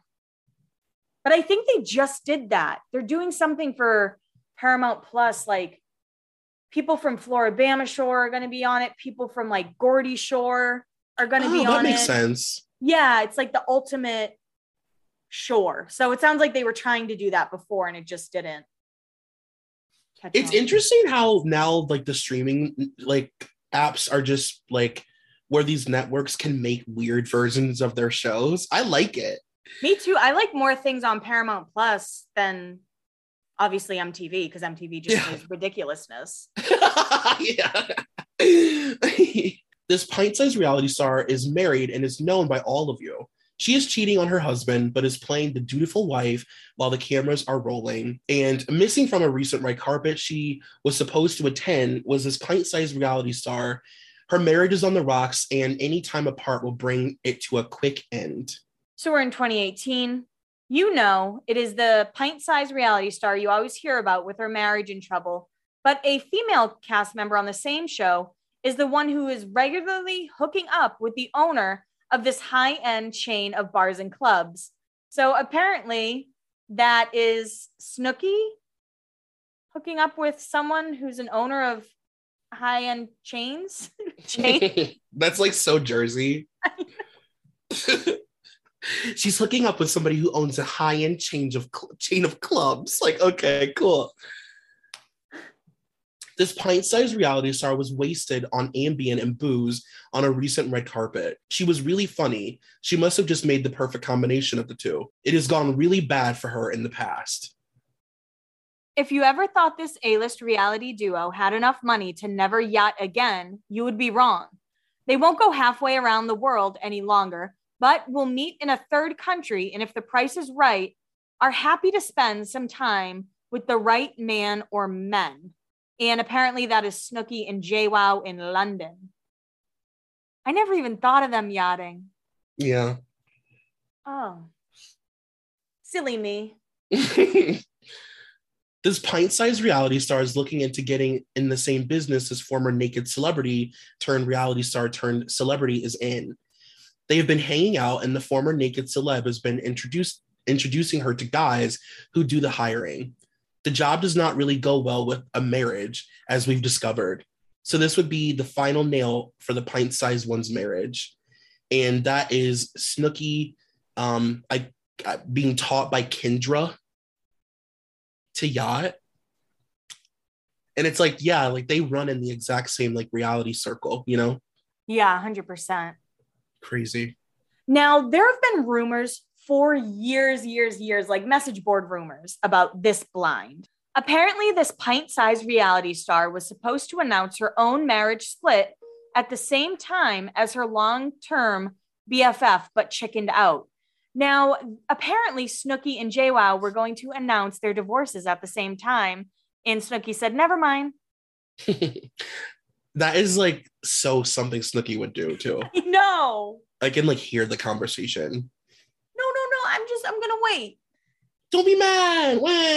But I think they just did that. They're doing something for Paramount Plus, like people from Floribama Shore are going to be on it. People from like Geordie Shore are going to Oh, be that on makes it. sense. Yeah, it's like the ultimate shore. So it sounds like they were trying to do that before and it just didn't catch It's on. interesting how now like the streaming like apps are just like where these networks can make weird versions of their shows. I like it. Me too. I like more things on Paramount Plus than obviously M T V because M T V just Yeah. is ridiculousness. Yeah. This pint-sized reality star is married and is known by all of you. She is cheating on her husband, but is playing the dutiful wife while the cameras are rolling. And missing from a recent red carpet she was supposed to attend was this pint-sized reality star. Her marriage is on the rocks, and any time apart will bring it to a quick end. So we're in twenty eighteen. You know, it is the pint-sized reality star you always hear about with her marriage in trouble. But a female cast member on the same show is the one who is regularly hooking up with the owner of this high-end chain of bars and clubs. So apparently that is Snooki hooking up with someone who's an owner of high-end chains. Chain? That's like so Jersey. She's hooking up with somebody who owns a high-end chain of cl- chain of clubs. Like, okay, cool. This pint-sized reality star was wasted on Ambien and booze on a recent red carpet. She was really funny. She must have just made the perfect combination of the two. It has gone really bad for her in the past. If you ever thought this A-list reality duo had enough money to never yacht again, you would be wrong. They won't go halfway around the world any longer, but will meet in a third country, and if the price is right, are happy to spend some time with the right man or men. And apparently that is Snooki and JWoww in London. I never even thought of them yachting. Yeah. Oh. Silly me. This pint-sized reality star is looking into getting in the same business as former naked celebrity turned reality star turned celebrity is in. They have been hanging out, and the former naked celeb has been introduced introducing her to guys who do the hiring. The job does not really go well with a marriage, as we've discovered. So this would be the final nail for the pint-sized one's marriage. And that is Snooki um, I, I, being taught by Kendra to yacht. And it's like, yeah, like they run in the exact same like reality circle, you know? Yeah, one hundred percent. Crazy. Now, there have been rumors for years, years, years, like message board rumors about this blind. Apparently, this pint-sized reality star was supposed to announce her own marriage split at the same time as her long-term B F F, but chickened out. Now, apparently, Snooki and JWoww were going to announce their divorces at the same time, and Snooki said, never mind. That is like so something Snooki would do too. I know. I can like hear the conversation. No, no, no. I'm just, I'm going to wait. Don't be mad.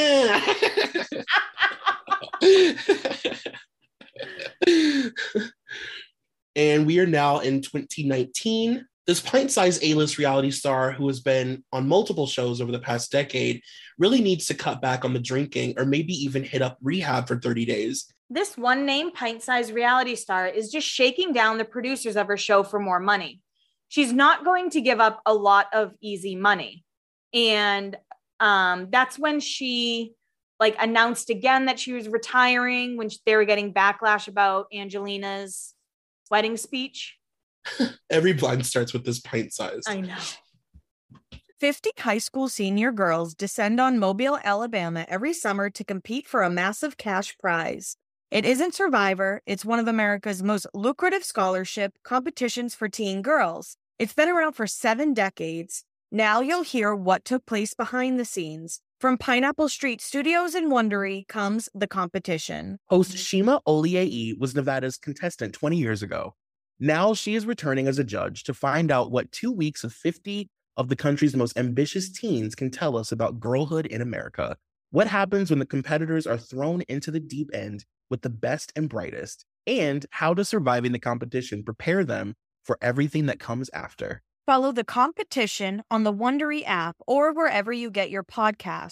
And we are now in twenty nineteen. This pint-sized A-list reality star who has been on multiple shows over the past decade really needs to cut back on the drinking or maybe even hit up rehab for thirty days. This one-name pint-sized reality star is just shaking down the producers of her show for more money. She's not going to give up a lot of easy money. And um, that's when she like announced again that she was retiring when they were getting backlash about Angelina's wedding speech. Every blind starts with this pint size. I know. fifty high school senior girls descend on Mobile, Alabama every summer to compete for a massive cash prize. It isn't Survivor, it's one of America's most lucrative scholarship competitions for teen girls. It's been around for seven decades. Now you'll hear what took place behind the scenes. From Pineapple Street Studios in Wondery comes the competition. Host Shima Oliei was Nevada's contestant twenty years ago. Now she is returning as a judge to find out what two weeks of fifty of the country's most ambitious teens can tell us about girlhood in America. What happens when the competitors are thrown into the deep end with the best and brightest? And how does surviving the competition prepare them for everything that comes after? Follow the competition on the Wondery app or wherever you get your podcasts.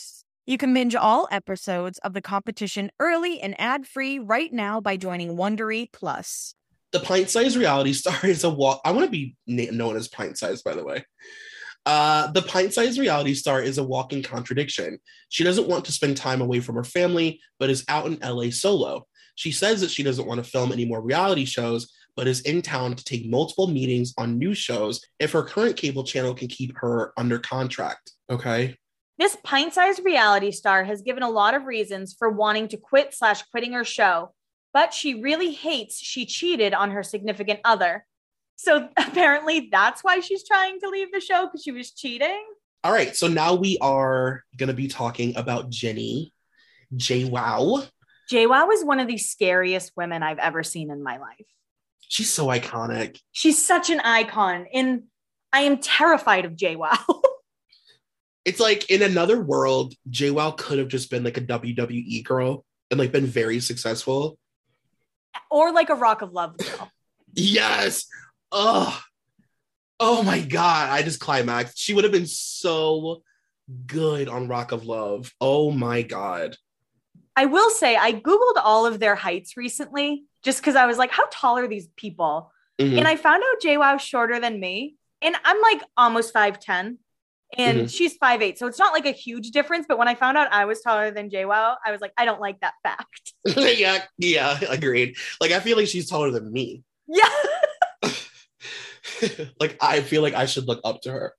You can binge all episodes of the competition early and ad-free right now by joining Wondery Plus. The pint-sized reality star is a walk. I want to be na- known as pint-sized, by the way. Uh, the pint-sized reality star is a walking contradiction. She doesn't want to spend time away from her family, but is out in L A solo. She says that she doesn't want to film any more reality shows, but is in town to take multiple meetings on new shows if her current cable channel can keep her under contract. Okay. This pint-sized reality star has given a lot of reasons for wanting to quit slash quitting her show, but she really hates she cheated on her significant other. So apparently that's why she's trying to leave the show, because she was cheating. All right. So now we are going to be talking about Jenny JWoww. JWoww is one of the scariest women I've ever seen in my life. She's so iconic. She's such an icon, and I am terrified of JWoww. It's like in another world, JWoww could have just been like a W W E girl and like been very successful. Or like a Rock of Love girl. Yes. Oh, oh my God. I just climaxed. She would have been so good on Rock of Love. Oh my God. I will say, I Googled all of their heights recently just because I was like, how tall are these people? Mm-hmm. And I found out JWoww's shorter than me. And I'm like almost five ten. And mm-hmm. she's five eight. So it's not like a huge difference. But when I found out I was taller than JWoww, I was like, I don't like that fact. yeah, yeah, agreed. Like, I feel like she's taller than me. Yeah. Like, I feel like I should look up to her.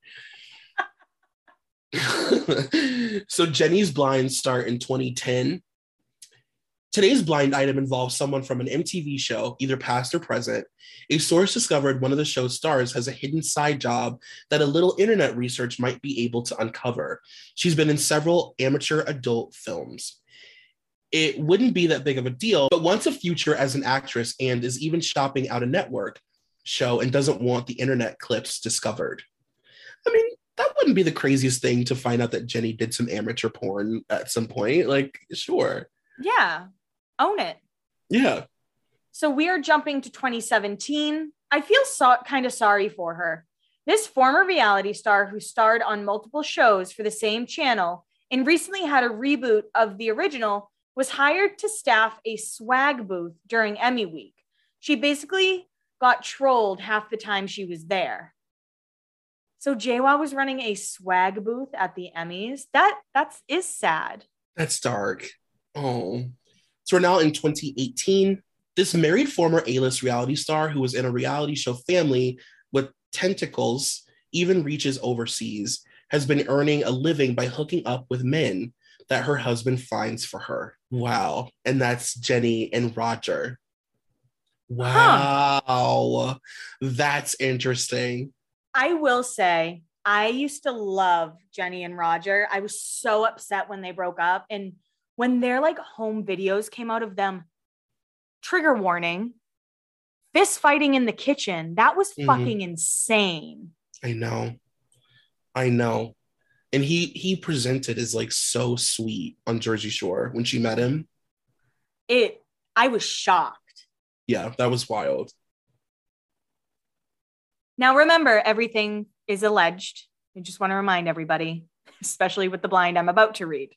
So Jenny's blinds start in twenty ten. Today's blind item involves someone from an M T V show, either past or present. A source discovered one of the show's stars has a hidden side job that a little internet research might be able to uncover. She's been in several amateur adult films. It wouldn't be that big of a deal, but wants a future as an actress and is even shopping out a network show and doesn't want the internet clips discovered. I mean, that wouldn't be the craziest thing to find out that Jenny did some amateur porn at some point. Like, sure. Yeah. Own it. Yeah. So we are jumping to twenty seventeen. I feel so- kind of sorry for her. This former reality star who starred on multiple shows for the same channel and recently had a reboot of the original was hired to staff a swag booth during Emmy week. She basically got trolled half the time she was there. So JWoww was running a swag booth at the Emmys. That that's is sad. That's dark. Oh. So we're now in twenty eighteen. This married former A-list reality star who was in a reality show family with tentacles, even reaches overseas, has been earning a living by hooking up with men that her husband finds for her. Wow. And that's Jenny and Roger. Wow. Huh. That's interesting. I will say, I used to love Jenny and Roger. I was so upset when they broke up. And when their like home videos came out of them, trigger warning, fist fighting in the kitchen, that was mm-hmm. fucking insane. I know. I know. And he he presented as like so sweet on Jersey Shore when she met him. It, I was shocked. Yeah, that was wild. Now remember, everything is alleged. I just want to remind everybody, especially with the blind I'm about to read.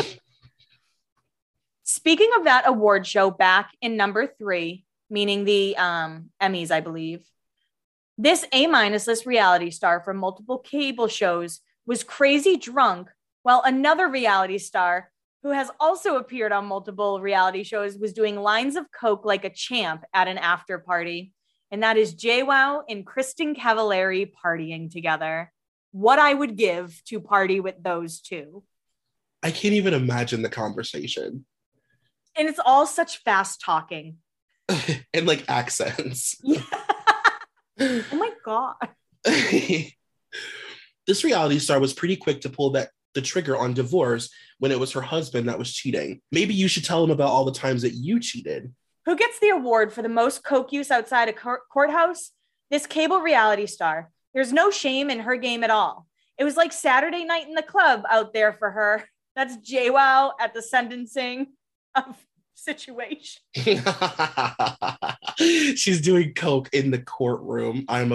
Speaking of that award show back in number three, meaning the um, Emmys, I believe, this A-minus list reality star from multiple cable shows was crazy drunk, while another reality star who has also appeared on multiple reality shows was doing lines of coke like a champ at an after party. And that is JWoww and Kristen Cavallari partying together. What I would give to party with those two. I can't even imagine the conversation. And it's all such fast talking. And like accents. Yeah. Oh my God. This reality star was pretty quick to pull that the trigger on divorce when it was her husband that was cheating. Maybe you should tell him about all the times that you cheated. Who gets the award for the most coke use outside a court- courthouse? This cable reality star. There's no shame in her game at all. It was like Saturday night in the club out there for her. That's JWoww at the sentencing of situation. She's doing coke in the courtroom. I'm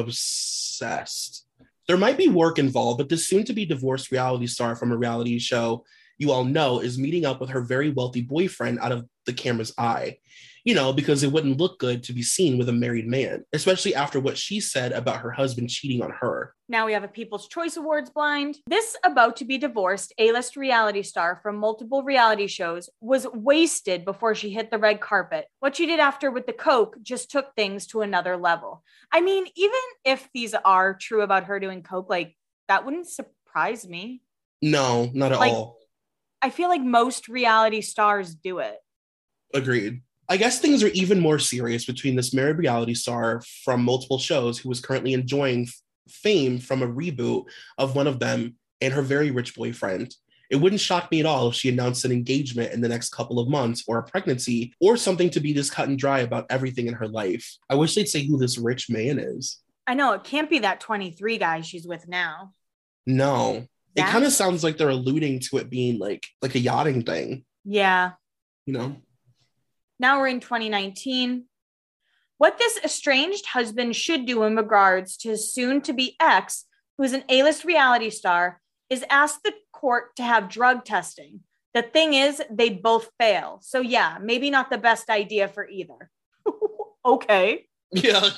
obsessed. There might be work involved, but this soon-to-be divorced reality star from a reality show you all know, is meeting up with her very wealthy boyfriend out of the camera's eye. You know, because it wouldn't look good to be seen with a married man, especially after what she said about her husband cheating on her. Now we have a People's Choice Awards blind. This about to be divorced A-list reality star from multiple reality shows was wasted before she hit the red carpet. What she did after with the coke just took things to another level. I mean, even if these are true about her doing coke, like, that wouldn't surprise me. No, not at like, all. I feel like most reality stars do it. Agreed. I guess things are even more serious between this married reality star from multiple shows who was currently enjoying f- fame from a reboot of one of them and her very rich boyfriend. It wouldn't shock me at all if she announced an engagement in the next couple of months, or a pregnancy, or something to be just cut and dry about everything in her life. I wish they'd say who this rich man is. I know, it can't be that twenty-three guy she's with now. No. That? It kind of sounds like they're alluding to it being like like a yachting thing. Yeah. You know? Now we're in twenty nineteen. What this estranged husband should do in regards to his soon-to-be ex, who is an A-list reality star, is ask the court to have drug testing. The thing is, they both fail. So yeah, maybe not the best idea for either. Okay. Yeah.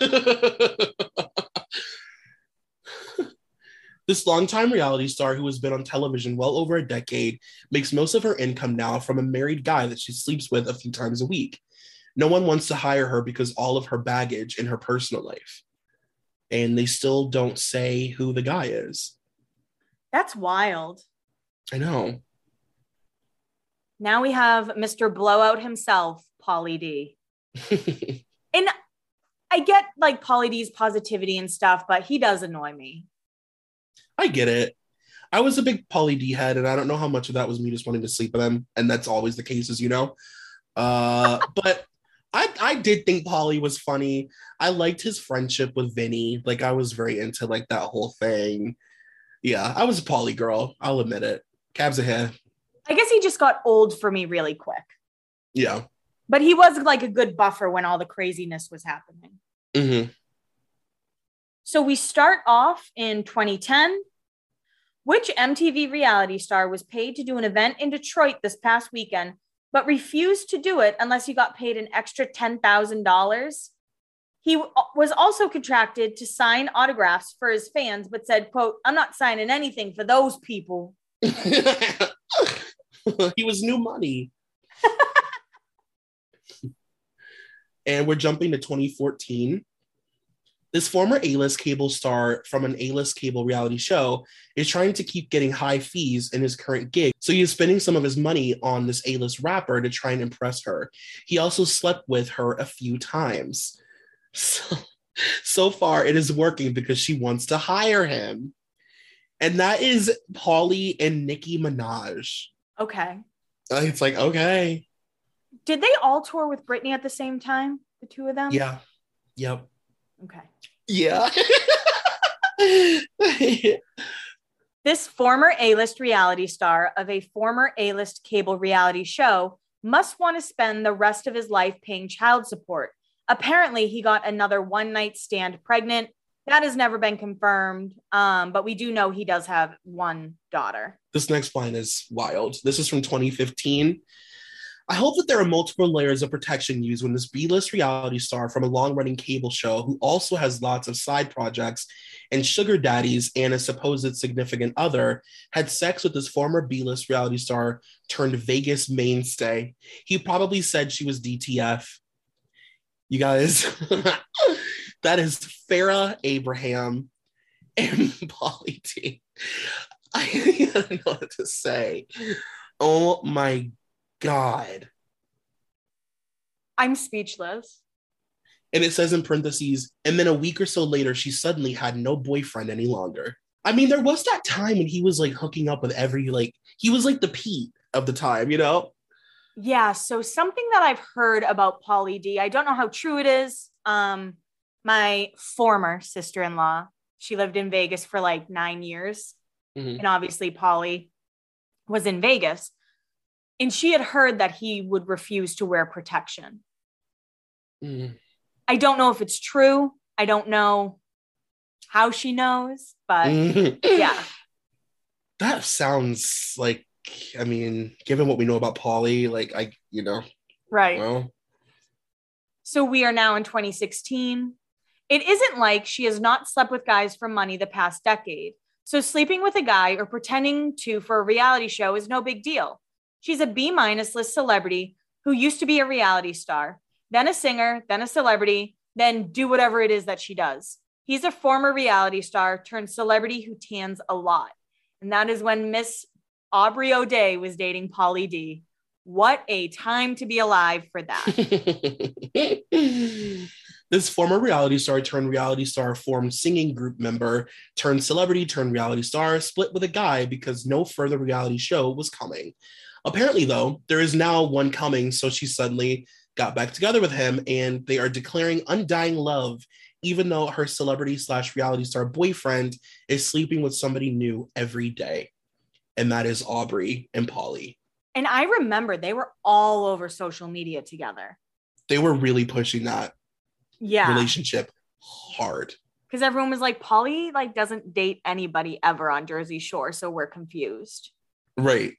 This longtime reality star who has been on television well over a decade makes most of her income now from a married guy that she sleeps with a few times a week. No one wants to hire her because all of her baggage in her personal life. And they still don't say who the guy is. That's wild. I know. Now we have Mister Blowout himself, Pauly D. And I get like Pauly D's positivity and stuff, but he does annoy me. I get it. I was a big Pauly D head, and I don't know how much of that was me just wanting to sleep with him, and that's always the case, as you know. Uh, but I I did think Pauly was funny. I liked his friendship with Vinny. Like, I was very into like that whole thing. Yeah, I was a Pauly girl. I'll admit it. Cabs ahead. I guess he just got old for me really quick. Yeah. But he was like a good buffer when all the craziness was happening. Mm-hmm. So we start off in twenty ten. Which M T V reality star was paid to do an event in Detroit this past weekend, but refused to do it unless he got paid an extra ten thousand dollars? He w- was also contracted to sign autographs for his fans, but said, quote, "I'm not signing anything for those people." He was new money. And we're jumping to twenty fourteen. This former A-list cable star from an A-list cable reality show is trying to keep getting high fees in his current gig. So he is spending some of his money on this A-list rapper to try and impress her. He also slept with her a few times. So, so far, it is working because she wants to hire him. And that is Pauly and Nicki Minaj. Okay. Uh, It's like, okay. Did they all tour with Britney at the same time? The two of them? Yeah. Yep. Okay. Yeah. This former A-list reality star of a former A-list cable reality show must want to spend the rest of his life paying child support. Apparently, he got another one-night stand pregnant. That has never been confirmed, um, but we do know he does have one daughter. This next line is wild. This is from twenty fifteen. I hope that there are multiple layers of protection used when this B-list reality star from a long-running cable show who also has lots of side projects and sugar daddies and a supposed significant other had sex with this former B-list reality star turned Vegas mainstay. He probably said she was D T F. You guys, that is Farrah Abraham and Pauly D. I don't know what to say. Oh my God. I'm speechless. And it says in parentheses, and then a week or so later, she suddenly had no boyfriend any longer. I mean, there was that time when he was like hooking up with every, like, he was like the Pete of the time, you know? Yeah, so something that I've heard about Pauly D, I don't know how true it is. Um, my former sister-in-law, she lived in Vegas for like nine years. Mm-hmm. And obviously Pauly was in Vegas. And she had heard that he would refuse to wear protection. Mm. I don't know if it's true. I don't know how she knows, but mm-hmm. Yeah. That sounds like I mean, given what we know about Pauly, like, I, you know, right. Well, so we are now in twenty sixteen. It isn't like she has not slept with guys for money the past decade. So sleeping with a guy or pretending to for a reality show is no big deal. She's a B-minus list celebrity who used to be a reality star, then a singer, then a celebrity, then do whatever it is that she does. He's a former reality star turned celebrity who tans a lot. And that is when Miss Aubrey O'Day was dating Pauly D. What a time to be alive for that. This former reality star turned reality star formed singing group member turned celebrity turned reality star split with a guy because no further reality show was coming. Apparently, though, there is now one coming, so she suddenly got back together with him and they are declaring undying love, even though her celebrity slash reality star boyfriend is sleeping with somebody new every day. And that is Aubrey and Pauly. And I remember they were all over social media together. They were really pushing that yeah. relationship hard. Because everyone was like, Pauly like doesn't date anybody ever on Jersey Shore, so we're confused. Right.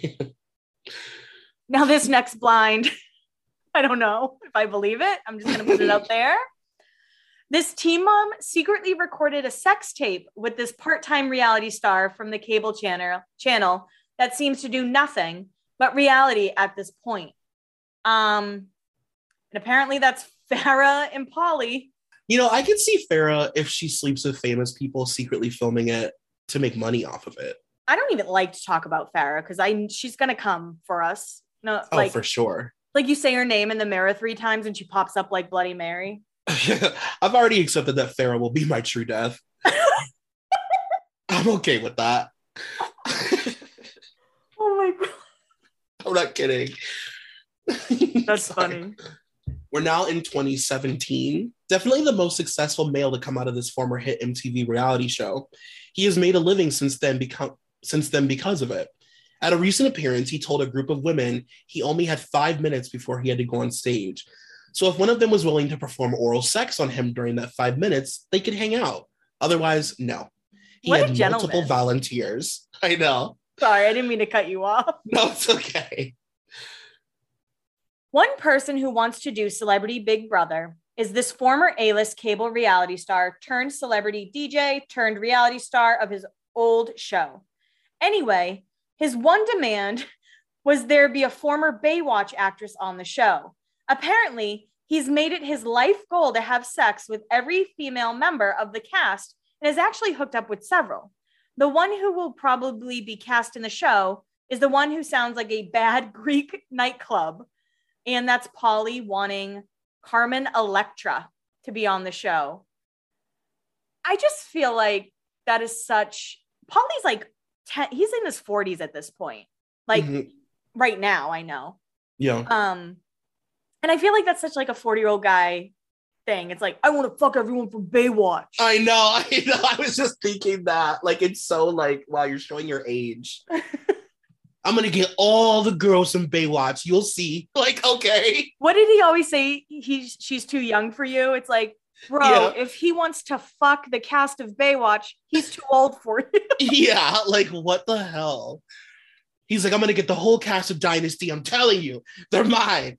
Now this next blind, I don't know if I believe it. I'm just going to put it out there. This teen mom secretly recorded a sex tape with this part-time reality star from the cable channel, channel that seems to do nothing but reality at this point. Um, and apparently that's Farrah and Pauly. You know, I could see Farrah, if she sleeps with famous people, secretly filming it to make money off of it. I don't even like to talk about Farrah because I she's going to come for us. No, oh, like, for sure. Like you say her name in the mirror three times and she pops up like Bloody Mary. I've already accepted that Farrah will be my true death. I'm okay with that. Oh my God. I'm not kidding. That's funny. We're now in twenty seventeen. Definitely the most successful male to come out of this former hit M T V reality show. He has made a living since then, become, since then because of it. At a recent appearance, he told a group of women he only had five minutes before he had to go on stage. So if one of them was willing to perform oral sex on him during that five minutes, they could hang out. Otherwise, no. He what had a multiple volunteers. I know. Sorry, I didn't mean to cut you off. No, it's okay. One person who wants to do Celebrity Big Brother is this former A-list cable reality star turned celebrity D J turned reality star of his old show. Anyway, his one demand was there be a former Baywatch actress on the show. Apparently, he's made it his life goal to have sex with every female member of the cast and has actually hooked up with several. The one who will probably be cast in the show is the one who sounds like a bad Greek nightclub. And that's Pauly wanting Carmen Electra to be on the show. I just feel like that is such... Pauly's like, ten, he's in his forties at this point. Like, mm-hmm. right now, I know. Yeah. Um, and I feel like that's such like a forty-year-old guy thing. It's like, I want to fuck everyone from Baywatch. I know, I know. I was just thinking that. Like, it's so like, wow, you're showing your age. I'm going to get all the girls from Baywatch. You'll see. Like, okay. What did he always say? He's she's too young for you. It's like, bro, yeah. If he wants to fuck the cast of Baywatch, he's too old for you. Yeah, like, what the hell? He's like, I'm going to get the whole cast of Dynasty. I'm telling you, they're mine.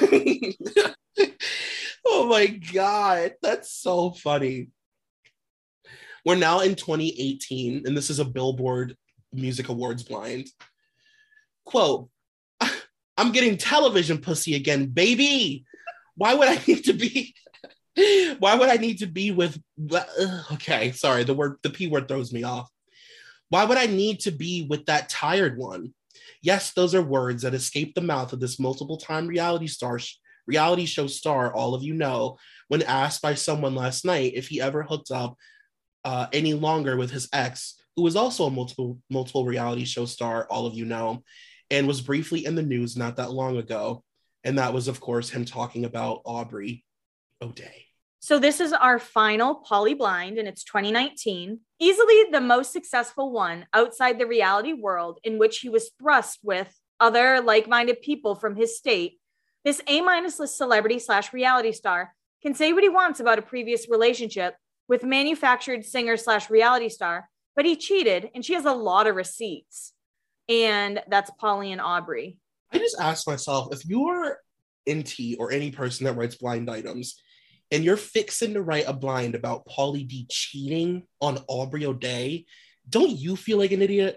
Oh my God. That's so funny. We're now in twenty eighteen, and this is a Billboard Music Awards blind. Quote, I'm getting television pussy again, baby. Why would I need to be... Why would I need to be with... Okay, sorry, the word, the P word throws me off. Why would I need to be with that tired one? Yes, those are words that escape the mouth of this multiple-time reality star, reality show star, all of you know, when asked by someone last night if he ever hooked up uh, any longer with his ex, who was also a multiple, multiple reality show star, all of you know, and was briefly in the news not that long ago. And that was, of course, him talking about Aubrey O'Day. So this is our final Pauly Blind, and it's twenty nineteen. Easily the most successful one outside the reality world, in which he was thrust with other like-minded people from his state. This A-minus list celebrity slash reality star can say what he wants about a previous relationship with manufactured singer slash reality star, but he cheated, and she has a lot of receipts. and that's Polly and Aubrey. I just asked myself, if you're N T or any person that writes blind items, and you're fixing to write a blind about Pauly D cheating on Aubrey O'Day, don't you feel like an idiot?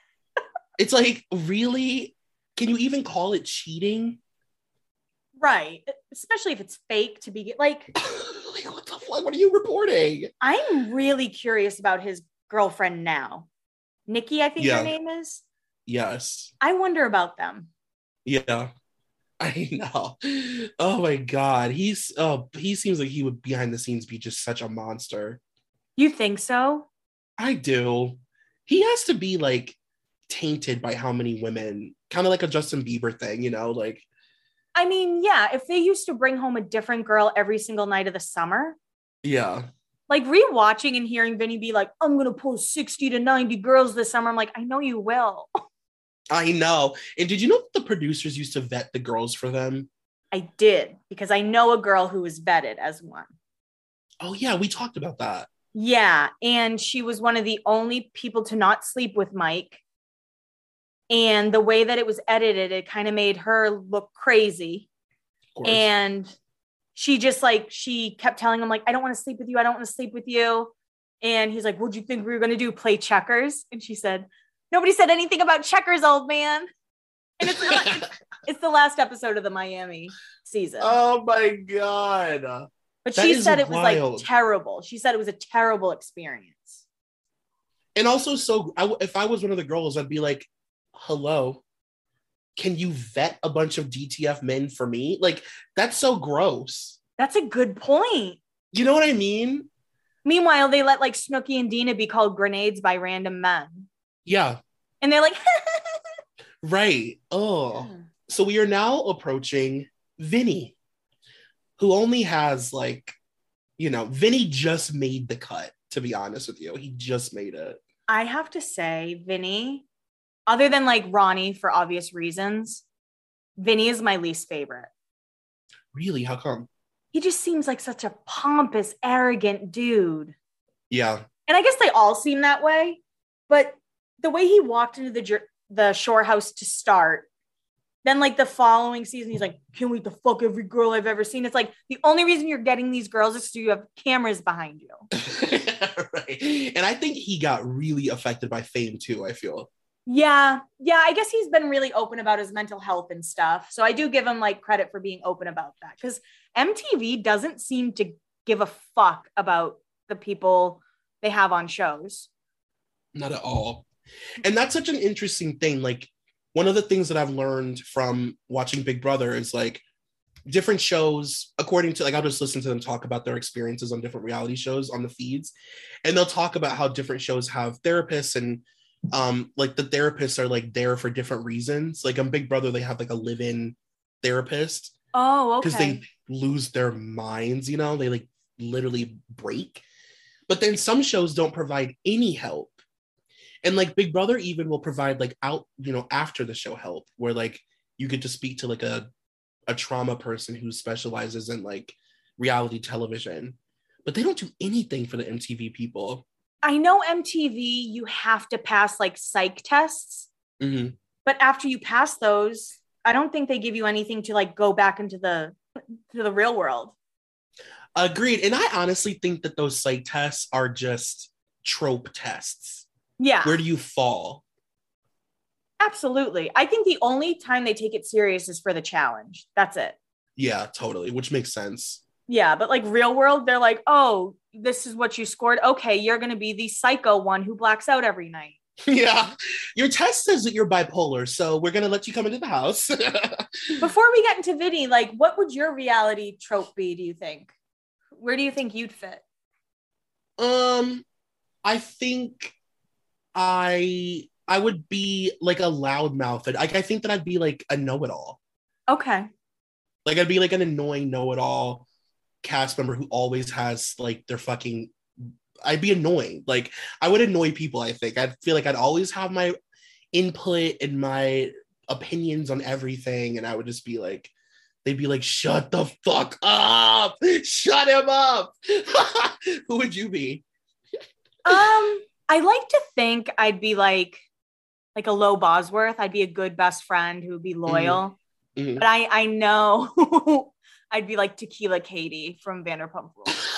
It's like, really? Can you even call it cheating? Right. Especially if it's fake to be like, like what the fuck? What are you reporting? I'm really curious about his girlfriend now. Nikki, I think Yeah. her name is. Yes. I wonder about them. Yeah. I know. Oh my God. He's oh he seems like he would behind the scenes be just such a monster. You think so? I do. He has to be like tainted by how many women, kind of like a Justin Bieber thing, you know, like. I mean, yeah, if they used to bring home a different girl every single night of the summer. Yeah. Like rewatching and hearing Vinny be like, I'm going to post sixty to ninety girls this summer. I'm like, I know you will. I know. And did you know that the producers used to vet the girls for them? I did, because I know a girl who was vetted as one. Oh, yeah, we talked about that. Yeah. And she was one of the only people to not sleep with Mike. And the way that it was edited, it kind of made her look crazy. Of course. And she just like, she kept telling him, like, I don't want to sleep with you. I don't want to sleep with you. And he's like, what'd you think we were going to do? Play checkers? And she said, nobody said anything about checkers, old man. And it's, it's the last episode of the Miami season. Oh my God. But That she is said it was wild. like terrible. She said it was a terrible experience. And also, so I, if I was one of the girls, I'd be like, hello, can you vet a bunch of D T F men for me? Like, that's so gross. That's a good point. You know what I mean? Meanwhile, they let like Snooki and Dina be called grenades by random men. Yeah. And they're like, Right. Oh. So we are now approaching Vinny, who only has like, you know, Vinny just made the cut, to be honest with you. He just made it. I have to say, Vinny, other than like Ronnie for obvious reasons, Vinny is my least favorite. Really? How come? He just seems like such a pompous, arrogant dude. Yeah. And I guess they all seem that way, but the way he walked into the jer- the Shore house to start, then like the following season, he's like, can't wait to fuck every girl I've ever seen. It's like, the only reason you're getting these girls is so you have cameras behind you. Right. And I think he got really affected by fame too, I feel. Yeah. Yeah. I guess he's been really open about his mental health and stuff. So I do give him like credit for being open about that, because M T V doesn't seem to give a fuck about the people they have on shows. Not at all. And that's such an interesting thing. Like, one of the things that I've learned from watching Big Brother is like different shows, according to like, I'll just listen to them talk about their experiences on different reality shows on the feeds. And they'll talk about how different shows have therapists, and um, like the therapists are like there for different reasons. Like on Big Brother, they have like a live-in therapist. Oh, okay. Because they lose their minds, you know, they like literally break. But then some shows don't provide any help. And like Big Brother even will provide like out, you know, after the show help, where like you get to speak to like a, a trauma person who specializes in like reality television, but they don't do anything for the M T V people. I know M T V, you have to pass like psych tests, Mm-hmm. but after you pass those, I don't think they give you anything to like go back into the to the real world. Agreed. And I honestly think that those psych tests are just trope tests. Yeah. Where do you fall? Absolutely. I think the only time they take it serious is for the challenge. That's it. Yeah, totally. Which makes sense. Yeah. But like real world, they're like, oh, this is what you scored. Okay. You're going to be the psycho one who blacks out every night. Yeah. Your test says that you're bipolar, so we're going to let you come into the house. Before we get into Vinny, like what would your reality trope be, do you think? Where do you think you'd fit? Um, I think I I would be like a loudmouth. Like I think that I'd be like a know-it-all. Okay. Like I'd be like an annoying know-it-all cast member who always has like their fucking. I'd be annoying. Like I would annoy people. I think I'd feel like I'd always have my input and my opinions on everything, and I would just be like, they'd be like, "Shut the fuck up! Shut him up!" Who would you be? Um, I like to think I'd be like like a Lo Bosworth. I'd be a good best friend who would be loyal. Mm-hmm. Mm-hmm. But I, I know I'd be like Tequila Katie from Vanderpump Rules.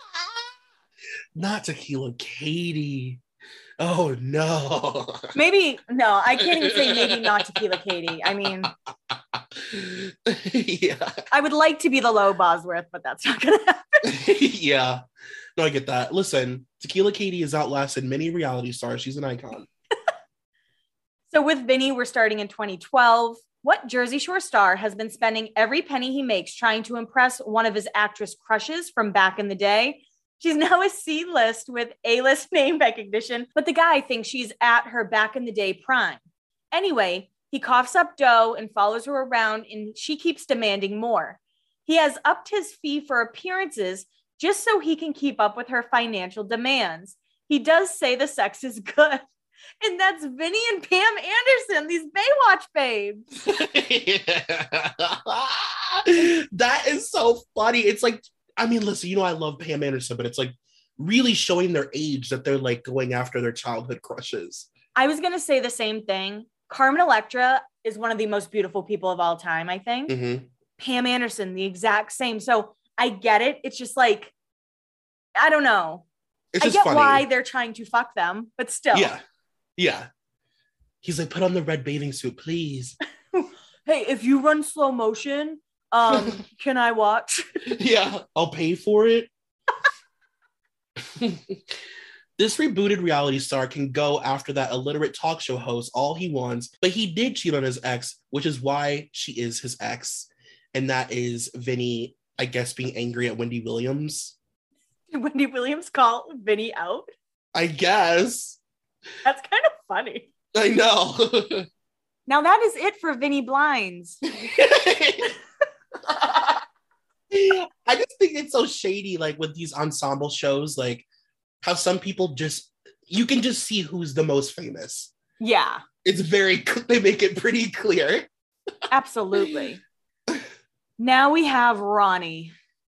Not Tequila Katie. Oh no. Maybe no, I can't even say maybe not Tequila Katie. I mean, yeah. I would like to be the Lo Bosworth, but that's not gonna happen. Yeah. No, I get that. Listen, Tequila Katie has outlasted many reality stars. She's an icon. So with Vinny, we're starting in twenty twelve. What Jersey Shore star has been spending every penny he makes trying to impress one of his actress crushes from back in the day? She's now a C-list with A-list name recognition, but the guy thinks she's at her back in the day prime. Anyway, he coughs up dough and follows her around, and she keeps demanding more. He has upped his fee for appearances just so he can keep up with her financial demands. He does say the sex is good. And that's Vinny and Pam Anderson, these Baywatch babes. That is so funny. It's like, I mean, listen, you know, I love Pam Anderson, but it's like really showing their age that they're like going after their childhood crushes. I was going to say the same thing. Carmen Electra is one of the most beautiful people of all time, I think. Mm-hmm. Pam Anderson, the exact same. So I get it. It's just like, I don't know. It's I just get funny. why they're trying to fuck them, but still. Yeah. Yeah. He's like, put on the red bathing suit, please. Hey, if you run slow motion, um, can I watch? Yeah, I'll pay for it. This rebooted reality star can go after that illiterate talk show host all he wants, but he did cheat on his ex, which is why she is his ex. And that is Vinny, I guess, being angry at Wendy Williams. Did Wendy Williams call Vinny out? I guess. That's kind of funny. I know. Now that is it for Vinny Blinds. I just think it's so shady, like with these ensemble shows, like how some people just, you can just see who's the most famous. Yeah. It's very, they make it pretty clear. Absolutely. Now we have Ronnie.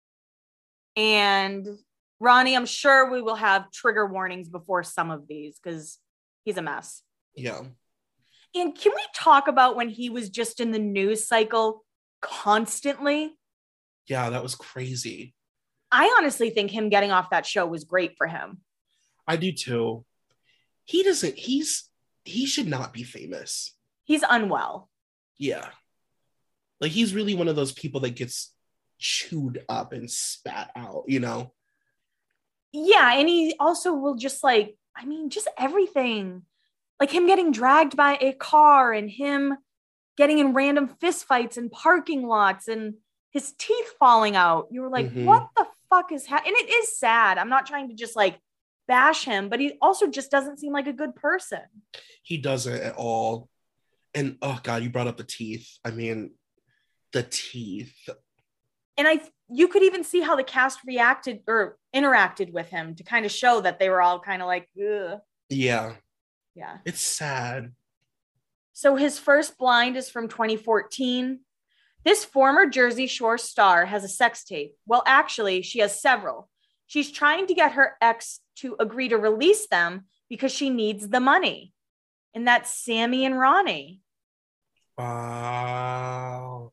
And Ronnie, I'm sure we will have trigger warnings before some of these because he's a mess. Yeah. And can we talk about when he was just in the news cycle constantly? Yeah, that was crazy. I honestly think him getting off that show was great for him. I do too. He doesn't, he's, he should not be famous. He's unwell. Yeah. Like he's really one of those people that gets chewed up and spat out, you know? Yeah. And he also will just like, I mean, just everything. Like him getting dragged by a car and him getting in random fist fights in parking lots and his teeth falling out. You were like, mm-hmm. What the fuck is happening? And it is sad. I'm not trying to just like bash him, but he also just doesn't seem like a good person. He doesn't at all. And oh God, you brought up the teeth. I mean, the teeth. And I, you could even see how the cast reacted or interacted with him to kind of show that they were all kind of like, ugh. Yeah. Yeah. It's sad. So his first blind is from twenty fourteen. This former Jersey Shore star has a sex tape. Well, actually, she has several. She's trying to get her ex to agree to release them because she needs the money. And that's Sammy and Ronnie. Wow.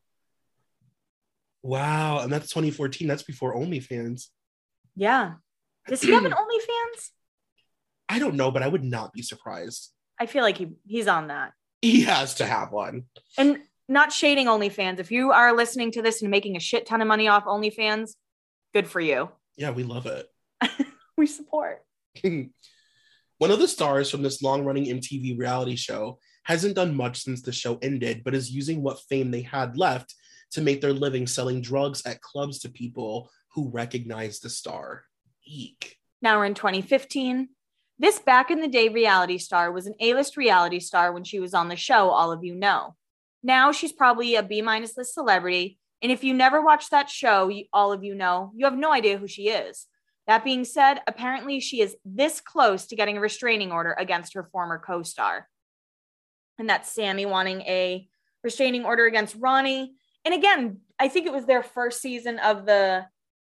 Wow. And that's twenty fourteen. That's before OnlyFans. Yeah. Does he have an OnlyFans? I don't know, but I would not be surprised. I feel like he, he's on that. He has to have one. And not shading OnlyFans. If you are listening to this and making a shit ton of money off OnlyFans, good for you. Yeah, we love it. We support. One of the stars from this long-running M T V reality show hasn't done much since the show ended, but is using what fame they had left to make their living selling drugs at clubs to people who recognize the star. Eek. Now we're in twenty fifteen. This back in the day reality star was an A-list reality star when she was on the show, all of you know. Now she's probably a B-minus list celebrity. And if you never watched that show, you, all of you know, you have no idea who she is. That being said, apparently she is this close to getting a restraining order against her former co-star. And that's Sammy wanting a restraining order against Ronnie. And again, I think it was their first season of the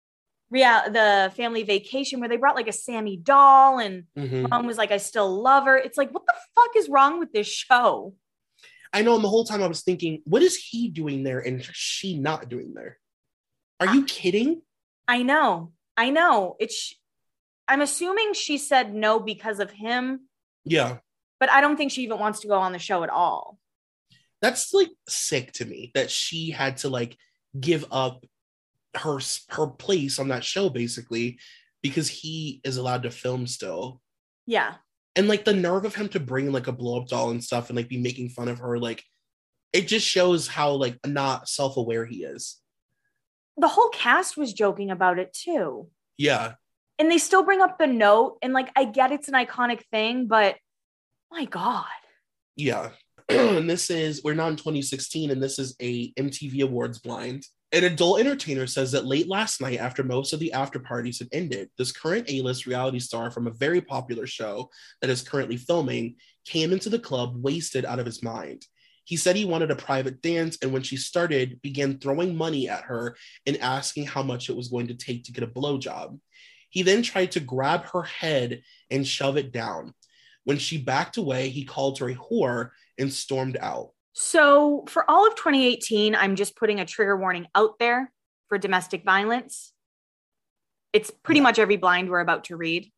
real the family vacation where they brought like a Sammy doll and Mm-hmm. mom was like, I still love her. It's like, what the fuck is wrong with this show? I know, and the whole time I was thinking, what is he doing there and she not doing there? Are you kidding? I know. I know. It's, I'm assuming she said no because of him, Yeah. but I don't think she even wants to go on the show at all. That's like sick to me that she had to like give up her her place on that show basically because he is allowed to film still. Yeah. And like the nerve of him to bring like a blow up doll and stuff and like be making fun of her, like it just shows how like not self-aware he is. The whole cast was joking about it too. Yeah. And they still bring up the note. And like, I get it's an iconic thing, but my God. Yeah. And this is, we're now in twenty sixteen, and this is a M T V Awards blind. An adult entertainer says that late last night, after most of the after parties had ended, this current A-list reality star from a very popular show that is currently filming came into the club wasted out of his mind. He said he wanted a private dance, and when she started, began throwing money at her and asking how much it was going to take to get a blowjob. He then tried to grab her head and shove it down. When she backed away, he called her a whore and stormed out. So for all of twenty eighteen, I'm just putting a trigger warning out there for domestic violence. It's pretty Yeah. much every blind we're about to read.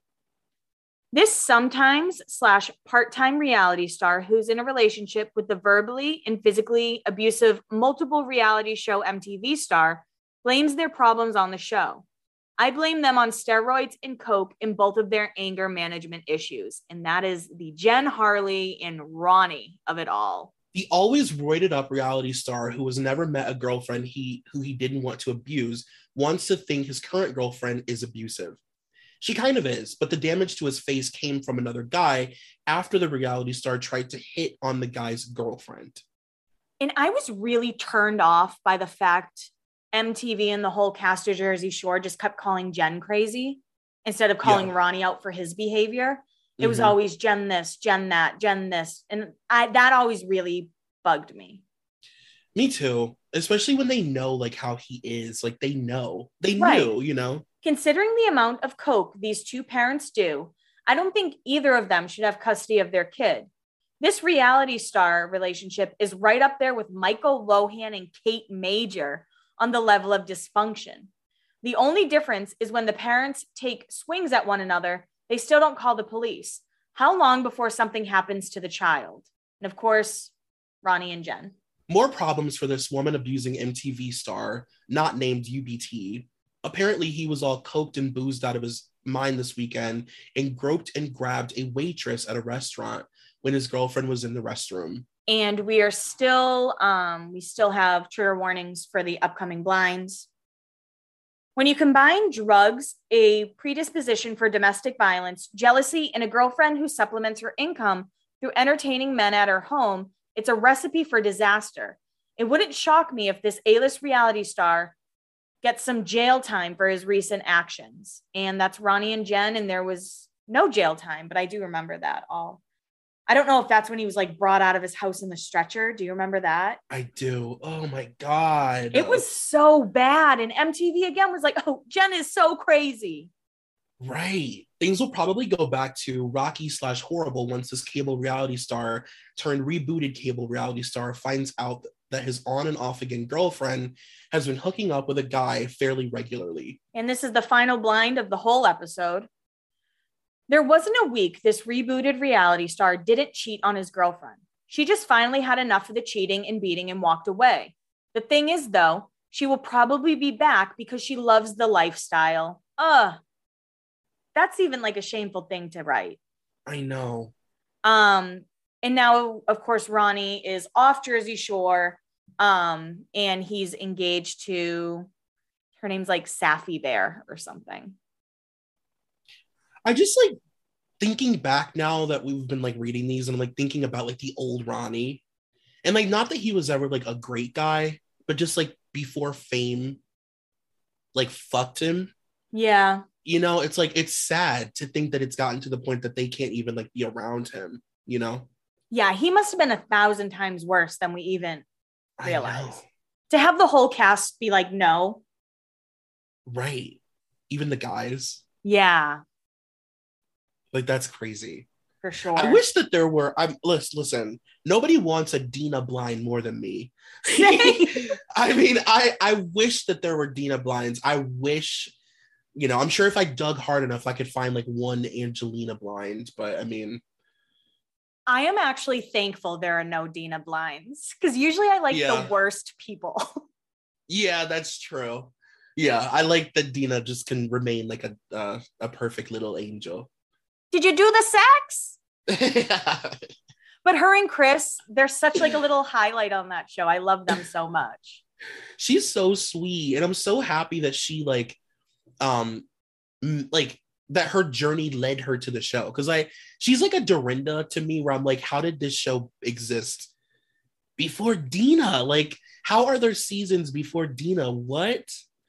This sometimes slash part-time reality star who's in a relationship with the verbally and physically abusive multiple reality show M T V star blames their problems on the show. I blame them on steroids and coke in both of their anger management issues. And that is the Jen Harley and Ronnie of it all. The always roided up reality star who has never met a girlfriend he who he didn't want to abuse wants to think his current girlfriend is abusive. She kind of is, but the damage to his face came from another guy after the reality star tried to hit on the guy's girlfriend. And I was really turned off by the fact M T V and the whole cast of Jersey Shore just kept calling Jen crazy instead of calling Yeah. Ronnie out for his behavior. It was Mhm. always Jen this, Jen that, Jen this. And I that always really bugged me. Me too, especially when they know like how he is. Like they know. They Right. knew, you know. Considering the amount of coke these two parents do, I don't think either of them should have custody of their kid. This reality star relationship is right up there with Michael Lohan and Kate Major on the level of dysfunction. The only difference is when the parents take swings at one another, they still don't call the police. How long before something happens to the child? And of course, Ronnie and Jen. More problems for this woman abusing M T V star, not named U B T. Apparently, he was all coked and boozed out of his mind this weekend and groped and grabbed a waitress at a restaurant when his girlfriend was in the restroom. And we are still, um, we still have trigger warnings for the upcoming blinds. When you combine drugs, a predisposition for domestic violence, jealousy, and a girlfriend who supplements her income through entertaining men at her home, it's a recipe for disaster. It wouldn't shock me if this A-list reality star gets some jail time for his recent actions. And that's Ronnie and Jen, and there was no jail time, but I do remember that all. I don't know if that's when he was like brought out of his house in the stretcher. Do you remember that? I do. Oh my God. It was so bad. And M T V again was like, oh, Jen is so crazy. Right. Things will probably go back to Rocky slash horrible once this cable reality star turned rebooted cable reality star finds out that his on and off again girlfriend has been hooking up with a guy fairly regularly. And this is the final blind of the whole episode. There wasn't a week this rebooted reality star didn't cheat on his girlfriend. She just finally had enough of the cheating and beating and walked away. The thing is, though, she will probably be back because she loves the lifestyle. Ugh. That's even like a shameful thing to write. I know. Um, and now, of course, Ronnie is off Jersey Shore, um, and he's engaged to, her name's like Safi Bear or something. I just like thinking back now that we've been like reading these and I'm like thinking about like the old Ronnie. And like not that he was ever like a great guy, but just like before fame like fucked him. Yeah. You know, it's like it's sad to think that it's gotten to the point that they can't even like be around him, you know? Yeah, he must have been a thousand times worse than we even I realize. know. To have the whole cast be like, no. Right. even the guys. Yeah. Like, that's crazy. For sure. I wish that there were, I'm listen, listen, nobody wants a Dina Blind more than me. I mean, I, I wish that there were Dina Blinds. I wish, you know, I'm sure if I dug hard enough, I could find like one Angelina Blind, but I mean. I am actually thankful there are no Dina Blinds, because usually I like yeah. the worst people. Yeah, that's true. Yeah, I like that Dina just can remain like a uh, a perfect little angel. Did you do the sex? Yeah. But her and Chris, they're such like a little highlight on that show. I love them so much. She's so sweet, and I'm so happy that she like, um, like that her journey led her to the show. Because I, she's like a Dorinda to me, where I'm like, how did this show exist before Dina? Like, how are there seasons before Dina? What?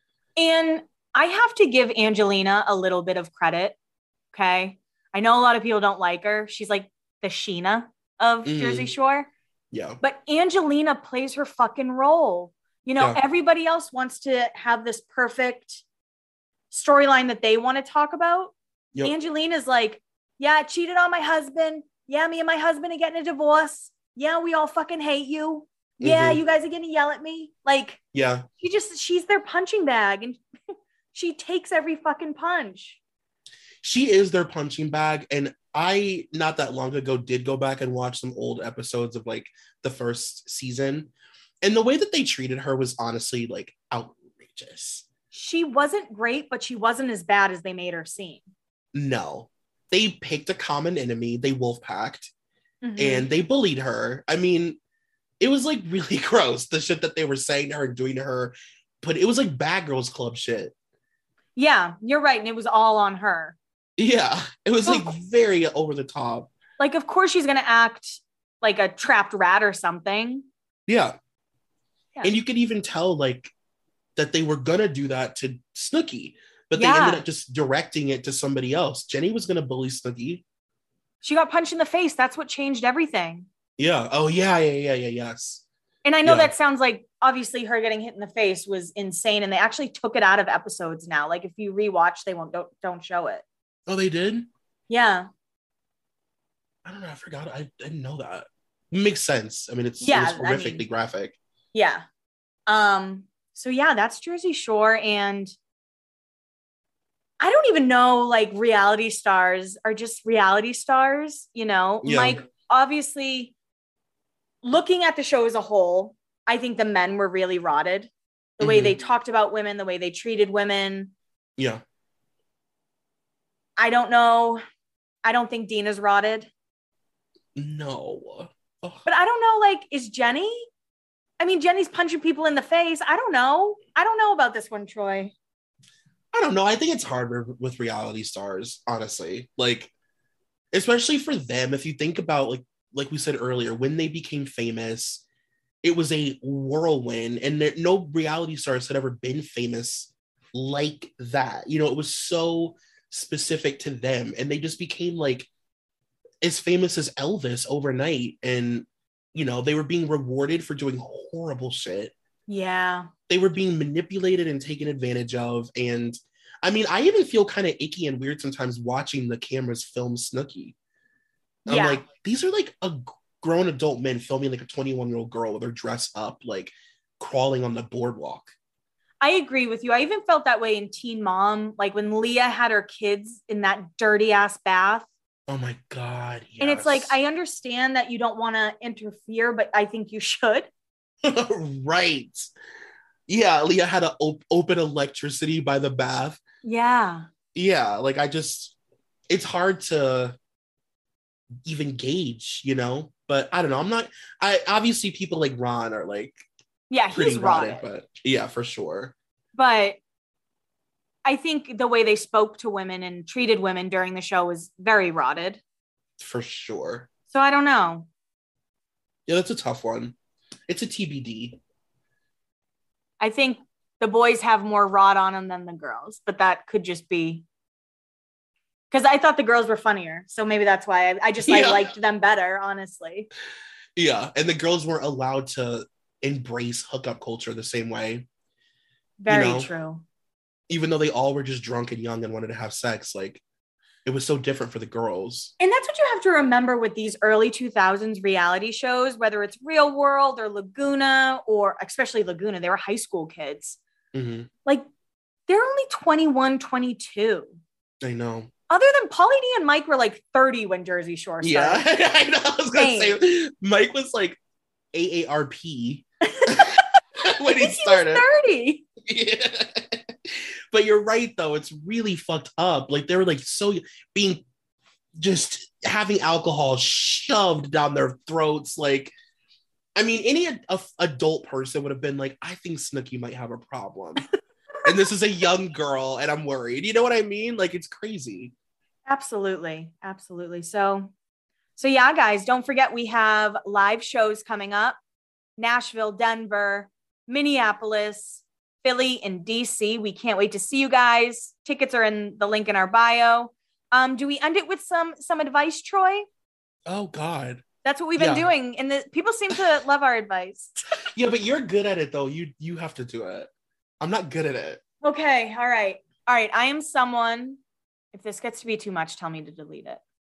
And I have to give Angelina a little bit of credit. Okay. I know a lot of people don't like her. She's like the Sheena of mm. Jersey Shore. Yeah. But Angelina plays her fucking role. You know, yeah. everybody else wants to have this perfect storyline that they want to talk about. Yep. Angelina's like, yeah, I cheated on my husband. Yeah, me and my husband are getting a divorce. Yeah, we all fucking hate you. Yeah, mm-hmm. you guys are going to yell at me. Like, yeah. She just, she's their punching bag, and she takes every fucking punch. She is their punching bag. And I, not that long ago, did go back and watch some old episodes of like the first season. And the way that they treated her was honestly like outrageous. She wasn't great, but she wasn't as bad as they made her seem. No. They picked a common enemy. They wolf-packed. Mm-hmm. And they bullied her. I mean, it was like really gross, the shit that they were saying to her and doing to her. But it was like Bad Girls Club shit. Yeah, you're right. And it was all on her. Yeah, it was like very over the top. Like, of course she's going to act like a trapped rat or something. Yeah. yeah. And you could even tell like that they were going to do that to Snooki, but yeah. they ended up just directing it to somebody else. Jenny was going to bully Snooki. She got punched in the face. That's what changed everything. Yeah. Oh, yeah, yeah, yeah, yeah, yes. And I know yeah. that sounds like obviously her getting hit in the face was insane. And they actually took it out of episodes now. Like if you rewatch, they won't, don't, don't show it. Oh, they did? Yeah. I don't know. I forgot. I didn't know that. It makes sense. I mean, it's yeah, it was horrifically I mean, graphic. Yeah. Um. So yeah, that's Jersey Shore. And I don't even know, like, reality stars are just reality stars, you know? Yeah. Mike, obviously, looking at the show as a whole, I think the men were really rotted. The mm-hmm. way they talked about women, the way they treated women. Yeah. I don't know. I don't think Dina's rotted. No. Ugh. But I don't know, like, is Jenny? I mean, Jenny's punching people in the face. I don't know. I don't know about this one, Troy. I don't know. I think it's harder with reality stars, honestly. Like, especially for them, if you think about, like, like we said earlier, when they became famous, it was a whirlwind, and there, no reality stars had ever been famous like that. You know, it was so specific to them, and they just became like as famous as Elvis overnight. And you know, they were being rewarded for doing horrible shit. Yeah, they were being manipulated and taken advantage of. And I mean, I even feel kind of icky and weird sometimes watching the cameras film Snooki. I'm yeah. like, these are like a grown adult men filming like a twenty-one year old girl with her dress up, like crawling on the boardwalk. I agree with you. I even felt that way in Teen Mom, like when Leah had her kids in that dirty ass bath. Oh my God. Yes. And it's like, I understand that you don't want to interfere, but I think you should. Right. Yeah. Leah had to op- open electricity by the bath. Yeah. Yeah. Like, I just, it's hard to even gauge, you know, but I don't know. I'm not, I obviously people like Ron are like, yeah, he's rotted, but yeah, for sure. But I think the way they spoke to women and treated women during the show was very rotted. For sure. So I don't know. Yeah, that's a tough one. It's a T B D. I think the boys have more rot on them than the girls, but that could just be because I thought the girls were funnier. So maybe that's why I, I just like, yeah. liked them better, honestly. Yeah. And the girls weren't allowed to embrace hookup culture the same way. Very you know? true. even though they all were just drunk and young and wanted to have sex, like it was so different for the girls. And that's what you have to remember with these early two thousands reality shows, whether it's Real World or Laguna, or especially Laguna, they were high school kids. Mm-hmm. Like they're only twenty-one, twenty-two. I know. Other than Pauly D and Mike were like thirty when Jersey Shore started. Yeah, I know. I was going to say, Mike was like A A R P when he started. He was thirty. Yeah. But you're right, though. It's really fucked up. Like, they were like so being just having alcohol shoved down their throats. Like, I mean, any a, a, adult person would have been like, I think Snooki might have a problem. And this is a young girl, and I'm worried. You know what I mean? Like, it's crazy. Absolutely. Absolutely. So, so yeah, guys, don't forget we have live shows coming up. Nashville, Denver, Minneapolis, Philly, and D C. We can't wait to see you guys. Tickets are in the link in our bio. Um, do we end it with some some advice, Troy? Oh God. That's what we've been Yeah. doing. And the people seem to love our advice. Yeah, but you're good at it though. You you have to do it. I'm not good at it. Okay. All right. All right. I am someone. If this gets to be too much, tell me to delete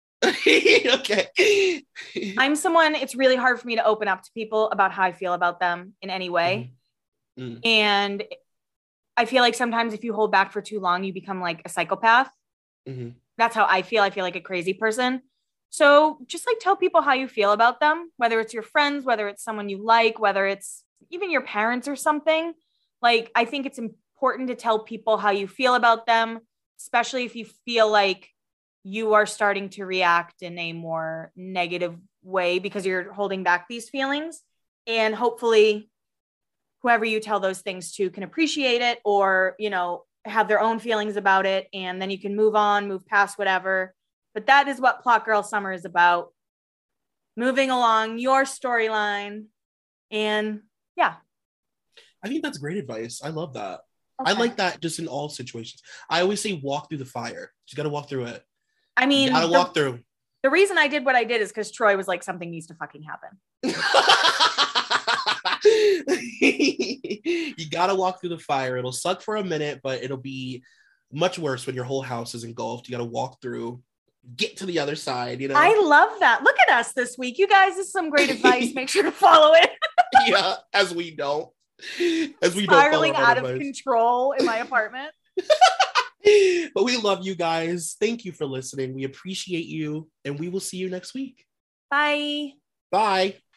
it. Okay. I'm someone, it's really hard for me to open up to people about how I feel about them in any way. Mm-hmm. Mm. And I feel like sometimes if you hold back for too long, you become like a psychopath. Mm-hmm. That's how I feel. I feel like a crazy person. So just like tell people how you feel about them, whether it's your friends, whether it's someone you like, whether it's even your parents or something. Like, I think it's important to tell people how you feel about them, especially if you feel like you are starting to react in a more negative way because you're holding back these feelings. And hopefully whoever you tell those things to can appreciate it, or, you know, have their own feelings about it. And then you can move on, move past whatever. But that is what Plot Girl Summer is about. Moving along your storyline. And yeah. I think that's great advice. I love that. Okay. I like that just in all situations. I always say walk through the fire. You got to walk through it. I mean, you got to the, walk through. The reason I did what I did is because Troy was like, something needs to fucking happen. You got to walk through the fire. It'll suck for a minute, but it'll be much worse when your whole house is engulfed. You got to walk through, get to the other side, you know? I love that. Look at us this week. You guys, this is some great advice. Make sure to follow it. Yeah, as we don't. As we Spiraling don't out advice. of control in my apartment. But we love you guys. Thank you for listening. We appreciate you, and we will see you next week. Bye. Bye.